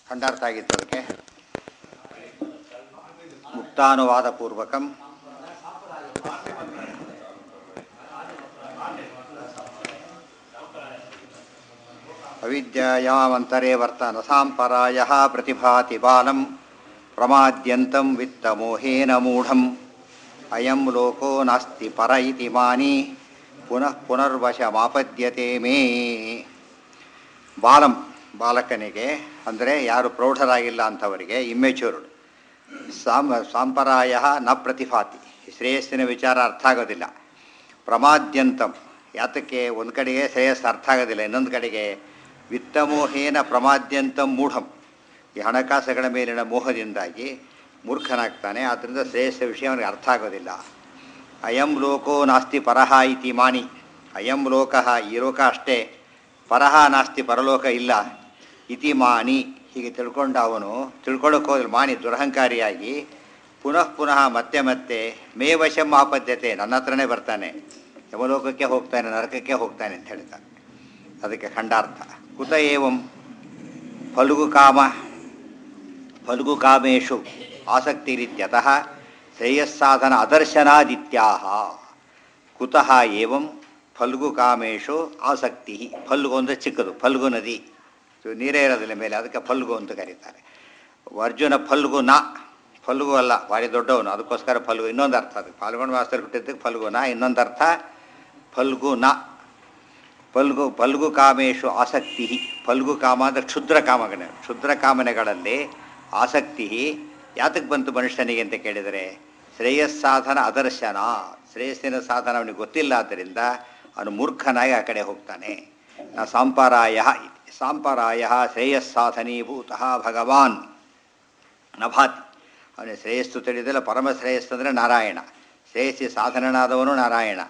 ಖಂಡಾರ್ಥ ಆಗಿತ್ತು ಅದಕ್ಕೆ ಮುಕ್ತಾನುವಾದ ಪೂರ್ವಕಂ ಅವಿದ್ಯಾಯಾಮಂತರೇ ವರ್ತನ ಸಾಂಪರಾಯಃ ಪ್ರತಿಭಾತಿ ಬಾಲಂ ಪ್ರಮಾದ್ಯಂತಂ ವಿತ್ತಮೋಹೇನ ಮೂಢಂ ಅಯಂ ಲೋಕೋ ನಾಸ್ತಿ ಪರ ಇತಿ ಮಾನಿ ಪುನಃ ಪುನರ್ವಶಮಾಪದ್ಯತೆ ಮೇ. ಬಾಲಂ ಬಾಲಕನಿಗೆ ಅಂದರೆ ಯಾರು ಪ್ರೌಢರಾಗಿಲ್ಲ ಅಂಥವರಿಗೆ, ಇಮ್ಮೆಚ್ಯೂರ್ಡ್, ಸಾಂಪರಾಯ ನ ಪ್ರತಿಭಾತಿ, ಶ್ರೇಯಸ್ಸಿನ ವಿಚಾರ ಅರ್ಥ ಆಗೋದಿಲ್ಲ. ಪ್ರಮಾದ್ಯಂತಂ, ಯಾತಕ್ಕೆ ಒಂದು ಕಡೆಗೆ ಶ್ರೇಯಸ್ಸು ಅರ್ಥ ಆಗೋದಿಲ್ಲ, ಇನ್ನೊಂದು ಕಡೆಗೆ ವಿತ್ತಮೋಹೇನ ಪ್ರಮಾದ್ಯಂತಂ ಮೂಢಂ, ಈ ಹಣಕಾಸುಗಳ ಮೇಲಿನ ಮೋಹದಿಂದಾಗಿ ಮೂರ್ಖನಾಗ್ತಾನೆ. ಆದ್ದರಿಂದ ಶ್ರೇಯಸ್ಸ ವಿಷಯ ಅವನಿಗೆ ಅರ್ಥ ಆಗೋದಿಲ್ಲ. ಅಯಂ ಲೋಕೋ ನಾಸ್ತಿ ಪರಹ ಇತಿ ಮಾನಿ, ಅಯಂ ಲೋಕಃ, ಈ ಲೋಕ ಅಷ್ಟೇ, ಪರಹ ನಾಸ್ತಿ, ಪರಲೋಕ ಇಲ್ಲ, ಇತಿ ಮಾನಿ, ಹೀಗೆ ತಿಳ್ಕೊಂಡ ಅವನು ತಿಳ್ಕೊಳ್ಳೋಕೆ ಹೋದ್ರೆ ಮಾನಿ ದುರಹಂಕಾರಿಯಾಗಿ ಪುನಃ ಪುನಃ ಮತ್ತೆ ಮತ್ತೆ ಮೇ ವಶಂ ಆಪದ್ಯತೆ, ನನ್ನ ಹತ್ರನೇ ಬರ್ತಾನೆ, ಯಮಲೋಕಕ್ಕೆ ಹೋಗ್ತಾನೆ, ನರಕಕ್ಕೆ ಹೋಗ್ತಾನೆ ಅಂತ ಹೇಳ್ತಾನೆ. ಅದಕ್ಕೆ ಖಂಡಾರ್ಥ. ಕುತ ಏವಂ ಫಲ್ಗು ಕಾಮೇಶು ಆಸಕ್ತಿರಿತ್ಯತಃ ಶ್ರೇಯಸ್ಸಾಧನ ಅದರ್ಶನಾದಿತ್ಯಾಹ. ಕುತಃ ಏವಂ ಫಲ್ಗು ಕಾಮೇಶು ಆಸಕ್ತಿ. ಫಲ್ಗು ಅಂದರೆ ಚಿಕ್ಕದು, ಫಲ್ಗು ನದಿ, ನೀರೇ ಇರೋದಿಲ್ಲ ಮೇಲೆ, ಅದಕ್ಕೆ ಫಲ್ಗು ಅಂತ ಕರೀತಾರೆ. ಅರ್ಜುನ ಫಲ್ಗು ನ, ಫಲ್ಗು ಅಲ್ಲ, ಭಾರಿ ದೊಡ್ಡವನು, ಅದಕ್ಕೋಸ್ಕರ ಫಲ್ಗು. ಇನ್ನೊಂದು ಅರ್ಥ, ಅದಕ್ಕೆ ಫಲ್ಗುಣ ಮಾಸದಲ್ಲಿ ಹುಟ್ಟಿದ್ದಕ್ಕೆ ಫಲ್ಗುನ, ಇನ್ನೊಂದು ಅರ್ಥ ಫಲ್ಗು ನ. ಫಲ್ಗು ಕಾಮೇಶು ಆಸಕ್ತಿ. ಫಲ್ಗು ಕಾಮ ಅಂದರೆ ಕ್ಷುದ್ರ ಕಾಮನೆ, ಕ್ಷುದ್ರ ಕಾಮನೆಗಳಲ್ಲಿ ಆಸಕ್ತಿ ಯಾತಕ್ಕೆ ಬಂತು ಮನುಷ್ಯನಿಗೆ ಅಂತ ಕೇಳಿದರೆ, ಶ್ರೇಯಸ್ಸಾಧನ ಅದರ್ಶನ, ಶ್ರೇಯಸ್ಸಿನ ಸಾಧನ ಅವನಿಗೆ ಗೊತ್ತಿಲ್ಲ, ಆದ್ದರಿಂದ ಅವನು ಮೂರ್ಖನಾಗಿ ಆ ಕಡೆ ಹೋಗ್ತಾನೆ. ಸಾಂಪರಾಯ ಶ್ರೇಯಸ್ಸಾಧನೀಭೂತಃ ಭಗವಾನ್ ನಭಾತಿ. ಅವನಿಗೆ ಶ್ರೇಯಸ್ಸು ತಿಳಿದಿಲ್ಲ, ಪರಮ ಶ್ರೇಯಸ್ಸು ಅಂದರೆ ನಾರಾಯಣ, ಶ್ರೇಯಸ್ಸಿ ಸಾಧನನಾದವನು ನಾರಾಯಣ.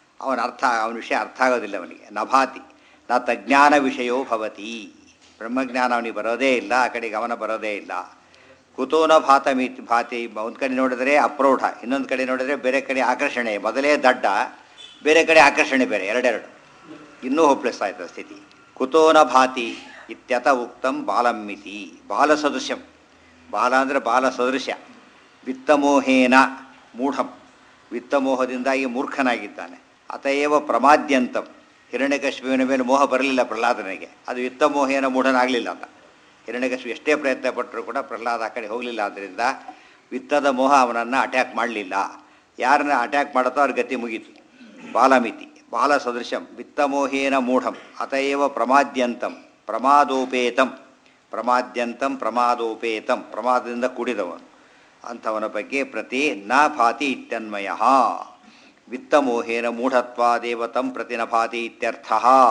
ಅವನ ವಿಷಯ ಅರ್ಥ ಆಗೋದಿಲ್ಲ ಅವನಿಗೆ. ನಭಾತಿ ನ ತಜ್ಞಾನ ವಿಷಯೋ ಭವತಿ, ಬ್ರಹ್ಮಜ್ಞಾನ ಅವನಿಗೆ ಬರೋದೇ ಇಲ್ಲ, ಆ ಕಡೆಗೆ ಗಮನ ಬರೋದೇ ಇಲ್ಲ. ಕುತೂನ ಭಾತಿ, ಒಂದು ಕಡೆ ನೋಡಿದರೆ ಅಪ್ರೌಢ, ಇನ್ನೊಂದು ಕಡೆ ನೋಡಿದರೆ ಬೇರೆ ಕಡೆ ಆಕರ್ಷಣೆ. ಮೊದಲೇ ದಡ್ಡ, ಬೇರೆ ಕಡೆ ಆಕರ್ಷಣೆ ಬೇರೆ, ಎರಡೆರಡು, ಇನ್ನೂ ಹೋಪ್ಲೆಸ್ ಆಯ್ತು ಸ್ಥಿತಿ. ಕುತೋನ ಭಾತಿ ಇತ್ಯತ ಉಕ್ತಂ ಬಾಲಮ್ಮಿತಿ. ಬಾಲ ಸದೃಶ್ಯಂ, ಬಾಲ ಅಂದರೆ ಬಾಲ ಸದೃಶ್ಯ. ವಿತ್ತಮೋಹೇನ ಮೂಢಂ, ವಿತ್ತಮೋಹದಿಂದಾಗಿ ಮೂರ್ಖನಾಗಿದ್ದಾನೆ. ಅತಯೇವ ಪ್ರಮಾದ್ಯಂತಂ, ಹಿರಣ್ಯಕಶಿಪುವಿನ ಮೇಲೆ ಮೋಹ ಬರಲಿಲ್ಲ ಪ್ರಹ್ಲಾದನಿಗೆ, ಅದು ವಿತ್ತಮೋಹೇನ ಮೂಢನಾಗಲಿಲ್ಲ ಅಂತ. ಹಿರಣ್ಯಕಶಿಪು ಎಷ್ಟೇ ಪ್ರಯತ್ನ ಪಟ್ಟರೂ ಕೂಡ ಪ್ರಹ್ಲಾದ ಆ ಕಡೆ ಹೋಗಲಿಲ್ಲ. ಆದ್ದರಿಂದ ವಿತ್ತದ ಮೋಹ ಅವನನ್ನು ಅಟ್ಯಾಕ್ ಮಾಡಲಿಲ್ಲ. ಯಾರನ್ನ ಅಟ್ಯಾಕ್ ಮಾಡುತ್ತೋ ಅವ್ರ ಗತಿ ಮುಗೀತು. ಬಾಲಮಿತಿ ಬಾಲ ಸದೃಶಂ ವಿತ್ತಮೋಹೇನ ಮೂಢಂ ಅತಯೇವ ಪ್ರಮಾದ್ಯಂತಂ ಪ್ರಮಾದೋಪೇತಂ. ಪ್ರಮಾದ್ಯಂತಂ ಪ್ರಮಾದೋಪೇತಂ, ಪ್ರಮಾದದಿಂದ ಕೂಡಿದವನು ಅಂಥವನ ಬಗ್ಗೆ ಪ್ರತಿ ನ ಭಾತಿ ಇತ್ಯನ್ಮಯ. ವಿತ್ತಮೋಹೇನ ಮೂಢತ್ವಾದೇವ ತಂ ಪ್ರತಿ ನ ಭಾತಿ ಇತ್ಯರ್ಥ.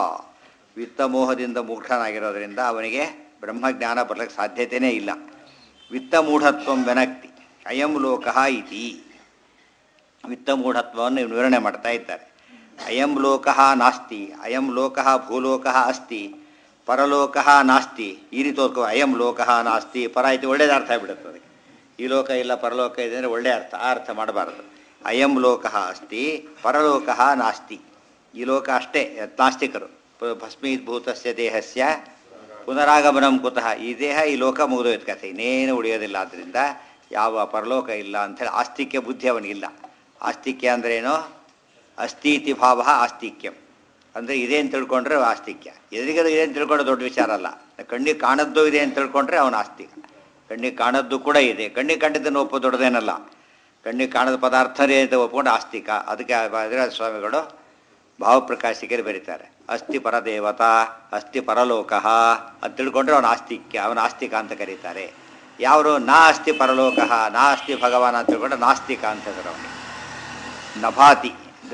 ವಿತ್ತಮೋಹದಿಂದ ಮೂಢನಾಗಿರೋದ್ರಿಂದ ಅವನಿಗೆ ಬ್ರಹ್ಮಜ್ಞಾನ ಬರಲಿಕ್ಕೆ ಸಾಧ್ಯತೆಯೇ ಇಲ್ಲ. ವಿತ್ತಮೂಢತ್ವಂ ವೆನಕ್ತಿ ಅಯಂ ಲೋಕಃ ಇತಿ. ವಿತ್ತಮೂಢತ್ವವನ್ನು ವಿವರಣೆ ಮಾಡ್ತಾ ಇದ್ದಾರೆ. ಅಯಂ ಲೋಕಃ ನಾಸ್ತಿ, ಅಯಂ ಲೋಕಃ ಭೂಲೋಕಃ ಅಸ್ತಿ, ಪರಲೋಕಃ ನಾಸ್ತಿ. ಈ ರೀತಿ ಓದ್ಕೋ, ಅಯಂ ಲೋಕಃ ನಾಸ್ತಿ, ಪರ ಐತಿ, ಒಳ್ಳೇದು ಅರ್ಥ ಆಗಿಬಿಡುತ್ತೆ ಅದಕ್ಕೆ. ಈ ಲೋಕ ಇಲ್ಲ ಪರಲೋಕ ಇದೆ ಅಂದರೆ ಒಳ್ಳೆಯ ಅರ್ಥ, ಆ ಅರ್ಥ ಮಾಡಬಾರ್ದು. ಅಯಂ ಲೋಕಃ ಅಸ್ತಿ ಪರಲೋಕಃ ನಾಸ್ತಿ. ಈ ಲೋಕ ಅಷ್ಟೇ, ನಾಸ್ತಿಕರು. ಭಸ್ಮೀಭೂತಸ್ಯ ದೇಹಸ್ಯ ಪುನರಾಗಮನಂ ಕುತಃ, ಈ ದೇಹ ಈ ಲೋಕ ಮುಗಿದೋಯ್ತು ಕಥೆ, ಇನ್ನೇನು ಉಳಿಯೋದಿಲ್ಲ. ಆದ್ದರಿಂದ ಯಾವ ಪರಲೋಕ ಇಲ್ಲ ಅಂಥೇಳಿ ಆಸ್ತಿಕ್ಯ ಬುದ್ಧಿ ಅವನಿಗಿಲ್ಲ. ಆಸ್ತಿಕ್ಯ ಅಂದ್ರೇನು? ಅಸ್ತೀತಿ ಭಾವ ಆಸ್ತಿಕ್ಯಂ ಅಂದರೆ ಇದೆ ಅಂತ ತಿಳ್ಕೊಂಡ್ರೆ ಆಸ್ತಿಕ್ಯ. ಎದುರಿಗದು ಇದೆ ಅಂತ ತಿಳ್ಕೊಂಡ್ರೆ ದೊಡ್ಡ ವಿಚಾರ ಅಲ್ಲ. ಕಣ್ಣಿಗೆ ಕಾಣದ್ದು ಇದೆ ಅಂತ ತಿಳ್ಕೊಂಡ್ರೆ ಅವನು ಆಸ್ತಿಕ. ಕಣ್ಣಿಗೆ ಕಾಣದ್ದು ಕೂಡ ಇದೆ, ಕಣ್ಣಿಗೆ ಕಂಡಿದ್ದನ್ನು ಒಪ್ಪೋ ದೊಡ್ಡದೇನಲ್ಲ. ಕಣ್ಣಿಗೆ ಕಾಣದ ಪದಾರ್ಥನೇ ಅಂತ ಒಪ್ಕೊಂಡು ಆಸ್ತಿಕ. ಅದಕ್ಕೆ ಭದ್ರಾಜ ಸ್ವಾಮಿಗಳು ಭಾವಪ್ರಕಾಶಿಕರು ಬರೀತಾರೆ, ಅಸ್ತಿ ಪರದೇವತಾ ಅಸ್ತಿ ಪರಲೋಕಃ ಅಂತ ತಿಳ್ಕೊಂಡ್ರೆ ಅವನು ಆಸ್ತಿಕ್ಯ, ಅವನ ಆಸ್ತಿಕ ಅಂತ ಕರೀತಾರೆ. ಯಾರು ನಾ ಅಸ್ತಿ ಪರಲೋಕಃ ನಾ ಅಸ್ತಿ ಭಗವಾನ್ ಅಂತ ತಿಳ್ಕೊಂಡ್ರೆ ನಾಸ್ತಿಕ ಅಂತಂದ್ರೆ ಅವನಿಗೆ. ನಭಾತಿ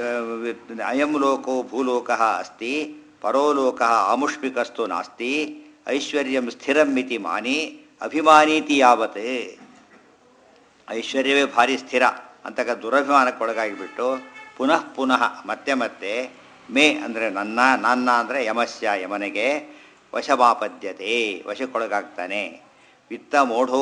ಅಯಂ ಲೋಕೋ ಭೂಲೋಕಃ ಅಸ್ತಿ ಪರೋಲೋಕಃ ಆಮುಷ್ಮಿಕಸ್ತು ನಾಸ್ತಿ ಐಶ್ವರ್ಯಂ ಸ್ಥಿರಂ ಮಿತಿ ಮಾನಿ ಅಭಿಮಾನೀತಿ ಯಾವತ್. ಐಶ್ವರ್ಯವೇ ಭಾರಿ ಸ್ಥಿರ ಅಂತಕ್ಕ ದುರಭಿಮಾನಕ್ಕೊಳಗಾಗಿಬಿಟ್ಟು ಪುನಃ ಪುನಃ ಮತ್ತೆ ಮತ್ತೆ ಮೇ ಅಂದರೆ ನನ್ನ ಅಂದರೆ ಯಮಸ್ಯ ಯಮನಿಗೆ ವಶಮಾಪದ್ಯತೆ, ವಶಕ್ಕೊಳಗಾಗ್ತಾನೆ. ವಿತ್ತಮೂಢೋ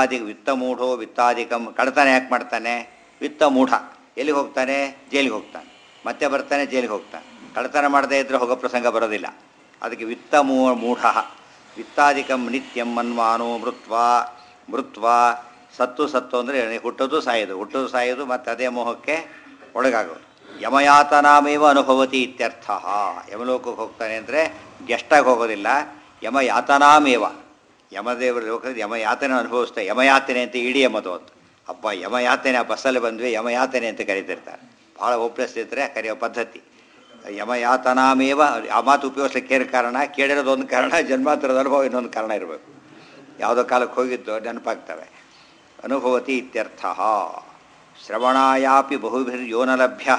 ವಿತ್ತಾದಿಕಂ, ಕಳ್ತಾನೆ ಯಾಕೆ ಮಾಡ್ತಾನೆ? ವಿತ್ತಮೂಢ, ಎಲ್ಲಿಗೆ ಹೋಗ್ತಾನೆ? ಜೈಲಿಗೆ ಹೋಗ್ತಾನೆ, ಮತ್ತೆ ಬರ್ತಾನೆ, ಜೈಲಿಗೆ ಹೋಗ್ತಾನೆ. ಕಳ್ಳತನ ಮಾಡದೇ ಇದ್ದರೆ ಹೋಗೋ ಪ್ರಸಂಗ ಬರೋದಿಲ್ಲ. ಅದಕ್ಕೆ ವಿತ್ತಮೂಢ ವಿತ್ತಾದಿಕಂ ನಿತ್ಯಂ ಮನ್ಮಾನೋ ಮೃತ್ವ ಸತ್ತು ಅಂದರೆ ಹುಟ್ಟೋದು ಸಾಯೋದು ಮತ್ತು ಅದೇ ಮೋಹಕ್ಕೆ ಒಳಗಾಗೋದು. ಯಮಯಾತನಾಮೇವ ಅನುಭವತಿ ಇತ್ಯರ್ಥ. ಯಮಲೋಕಕ್ಕೆ ಹೋಗ್ತಾನೆ ಅಂದರೆ ಗೆಸ್ಟಾಗಿ ಹೋಗೋದಿಲ್ಲ, ಯಮಯಾತನಾಮೇವ, ಯಮದೇವರ ಲೋಕದಲ್ಲಿ ಯಮಯಾತನೆ ಅನುಭವಿಸ್ತಾ. ಯಮಯಾತನೆ ಅಂತ ಇಡೀ ಯಮದು ಅಂತ ಹಬ್ಬ. ಯಮಯಾತನೆ ಆ ಬಸ್ಸಲ್ಲಿ ಬಂದ್ವಿ ಯಮಯಾತನೆ ಅಂತ ಕರೀತಿರ್ತಾರೆ. ಭಾಳ ಒಪ್ಪಿಸ್ತಿದ್ರೆ ಕರೆಯೋ ಪದ್ಧತಿ. ಯಮಯಾತನಾಮೇವ ಆ ಮಾತು ಉಪಯೋಗಿಸ್ಲಿಕ್ಕೆ ಕಾರಣ, ಕೇಳಿರೋದು ಒಂದು ಕಾರಣ, ಜನ್ಮಾಂತರದ ಅನುಭವ ಇನ್ನೊಂದು ಕಾರಣ ಇರಬೇಕು. ಯಾವುದೋ ಕಾಲಕ್ಕೆ ಹೋಗಿದ್ದು ನೆನಪಾಗ್ತವೆ. ಅನುಭವತಿ ಇತ್ಯರ್ಥ. ಶ್ರವಣಾಯಾಪಿ ಬಹುಭಿರ್ಯೋನ ಲಭ್ಯ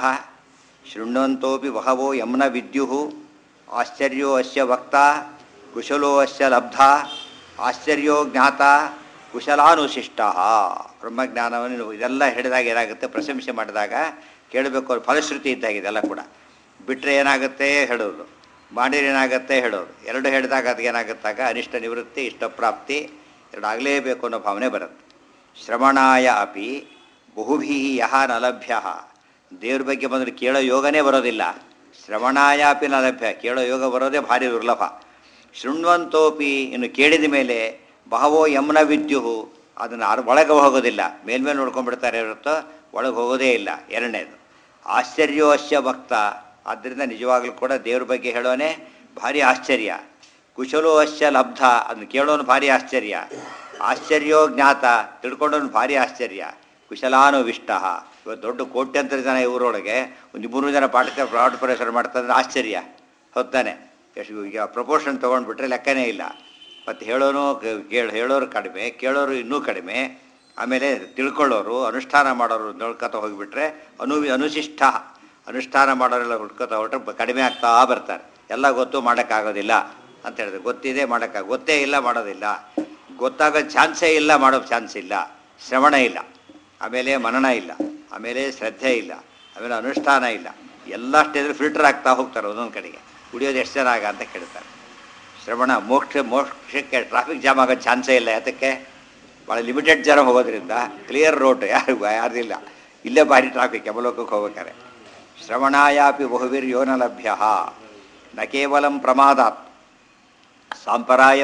ಶೃಣ್ವಂತೋಪಿ ಬಹವೋ ಯಮ್ನ ವಿದ್ಯುಃ ಆಶ್ಚರ್ಯೋ ಅಸ್ಯ ವಕ್ತ ಕುಶಲೋ ಅಸ್ಯ ಲಬ್ಧ ಆಶ್ಚರ್ಯೋ ಜ್ಞಾತ ಕುಶಲಾನುಶಿಷ್ಟ. ಬ್ರಹ್ಮಜ್ಞಾನವನ್ನು ಇದೆಲ್ಲ ಹೇಳಿದಾಗ ಏನಾಗುತ್ತೆ, ಪ್ರಶಂಸೆ ಮಾಡಿದಾಗ ಕೇಳಬೇಕು. ಫಲಶ್ರುತಿ ಇದ್ದಾಗ ಇದೆಲ್ಲ ಕೂಡ ಬಿಟ್ಟರೆ ಏನಾಗುತ್ತೆ ಹೇಳೋದು, ಮಾಡಿದ್ರೆ ಏನಾಗುತ್ತೆ ಹೇಳೋದು. ಎರಡು ಹೇಳಿದಾಗ ಅದಕ್ಕೇನಾಗುತ್ತಾಗ ಅನಿಷ್ಟ ನಿವೃತ್ತಿ ಇಷ್ಟಪ್ರಾಪ್ತಿ ಎರಡು ಆಗಲೇಬೇಕು ಅನ್ನೋ ಭಾವನೆ ಬರುತ್ತೆ. ಶ್ರವಣಾಯ ಅಪಿ ಬಹುಭೀ ಯಹ ನಲಭ್ಯ. ದೇವ್ರ ಬಗ್ಗೆ ಬಂದರೆ ಕೇಳೋ ಯೋಗನೇ ಬರೋದಿಲ್ಲ. ಶ್ರವಣಾಯ ಅಪಿ ನಲಭ್ಯ, ಕೇಳೋ ಯೋಗ ಬರೋದೇ ಭಾರಿ ದುರ್ಲಭ. ಶೃಣ್ವಂತೋಪಿ, ಇನ್ನು ಕೇಳಿದ ಮೇಲೆ ಬಹವೋ ಯಮ್ನ ವಿದ್ಯುಹು, ಅದನ್ನು ಒಳಗೆ ಹೋಗೋದಿಲ್ಲ, ಮೇಲ್ಮೇಲೆ ನೋಡ್ಕೊಂಡ್ಬಿಡ್ತಾರೆ ಹೊರತು ಒಳಗೆ ಹೋಗೋದೇ ಇಲ್ಲ. ಎರಡನೇದು ಆಶ್ಚರ್ಯೋ ಅಸ್ಯ ಭಕ್ತ, ಆದ್ದರಿಂದ ನಿಜವಾಗ್ಲೂ ಕೂಡ ದೇವ್ರ ಬಗ್ಗೆ ಹೇಳೋನೆ ಭಾರಿ ಆಶ್ಚರ್ಯ. ಕುಶಲೋ ಅಸ್ಯ ಲಬ್ಧ, ಅದನ್ನು ಕೇಳೋನು ಭಾರಿ ಆಶ್ಚರ್ಯ. ಆಶ್ಚರ್ಯೋ ಜ್ಞಾತ, ತಿಳ್ಕೊಂಡೋನು ಭಾರಿ ಆಶ್ಚರ್ಯ. ಕುಶಲಾನುವಿಷ್ಟ. ಇವತ್ತು ದೊಡ್ಡ ಕೋಟ್ಯಂತರ ಜನ ಇವರೊಳಗೆ ಒಂದು 300 ಜನ ಪಾಠ ಪ್ರವೇಶ ಮಾಡ್ತಾರೆ, ಆಶ್ಚರ್ಯ ಹೊತ್ತಾನೆ. ಎಷ್ಟು ಈಗ ಪ್ರಪೋರ್ಷನ್ ತೊಗೊಂಡ್ಬಿಟ್ರೆ ಲೆಕ್ಕನೇ ಇಲ್ಲ. ಮತ್ತು ಹೇಳೋರು ಕಡಿಮೆ, ಕೇಳೋರು ಇನ್ನೂ ಕಡಿಮೆ. ಆಮೇಲೆ ತಿಳ್ಕೊಳ್ಳೋರು, ಅನುಷ್ಠಾನ ಮಾಡೋರು ನೋಡ್ಕೊತ ಹೋಗಿಬಿಟ್ರೆ ಅನುಶಿಷ್ಟ, ಅನುಷ್ಠಾನ ಮಾಡೋರೆಲ್ಲ ಹುಡ್ಕೊತ ಹೊರಟ್ರೆ ಕಡಿಮೆ ಆಗ್ತಾ ಬರ್ತಾರೆ. ಎಲ್ಲ ಗೊತ್ತು ಮಾಡೋಕ್ಕಾಗೋದಿಲ್ಲ ಅಂತ ಹೇಳಿದ್ರೆ, ಗೊತ್ತಿದೆ ಗೊತ್ತೇ ಇಲ್ಲ ಮಾಡೋದಿಲ್ಲ, ಗೊತ್ತಾಗೋ ಚಾನ್ಸೇ ಇಲ್ಲ, ಮಾಡೋ ಚಾನ್ಸ್ ಇಲ್ಲ. ಶ್ರವಣ ಇಲ್ಲ, ಆಮೇಲೆ ಮನನ ಇಲ್ಲ, ಆಮೇಲೆ ಶ್ರದ್ಧೆ ಇಲ್ಲ, ಆಮೇಲೆ ಅನುಷ್ಠಾನ ಇಲ್ಲ. ಎಲ್ಲ ಸ್ಟೇಜಲ್ಲಿ ಫಿಲ್ಟರ್ ಆಗ್ತಾ ಹೋಗ್ತಾರೆ ಒಂದೊಂದು ಕಡೆಗೆ. ಕುಡಿಯೋದು ಎಷ್ಟು ಜನ ಅಂತ ಕೇಳ್ತಾರೆ. ಶ್ರವಣ ಮೋಕ್ಷಕ್ಕೆ ಟ್ರಾಫಿಕ್ ಜಾಮ್ ಆಗೋ ಚಾನ್ಸೇ ಇಲ್ಲ. ಯಾತಕ್ಕೆ? ಭಾಳ ಲಿಮಿಟೆಡ್ ಜನ ಹೋಗೋದ್ರಿಂದ ಕ್ಲಿಯರ್ ರೋಡ್, ಯಾರಿಲ್ಲ. ಇಲ್ಲೇ ಭಾರಿ ಟ್ರಾಫಿಕ್ ಯಮಲೋಕಕ್ಕೆ ಹೋಗ್ಬೇಕಾರೆ. ಶ್ರವಣಾಯಾಪಿ ಬಹುವಿರ್ಯೋನ ಲಭ್ಯ ನ ಕೇವಲಂ ಪ್ರಮಾದಾತ್ ಸಾಂಪರಾಯ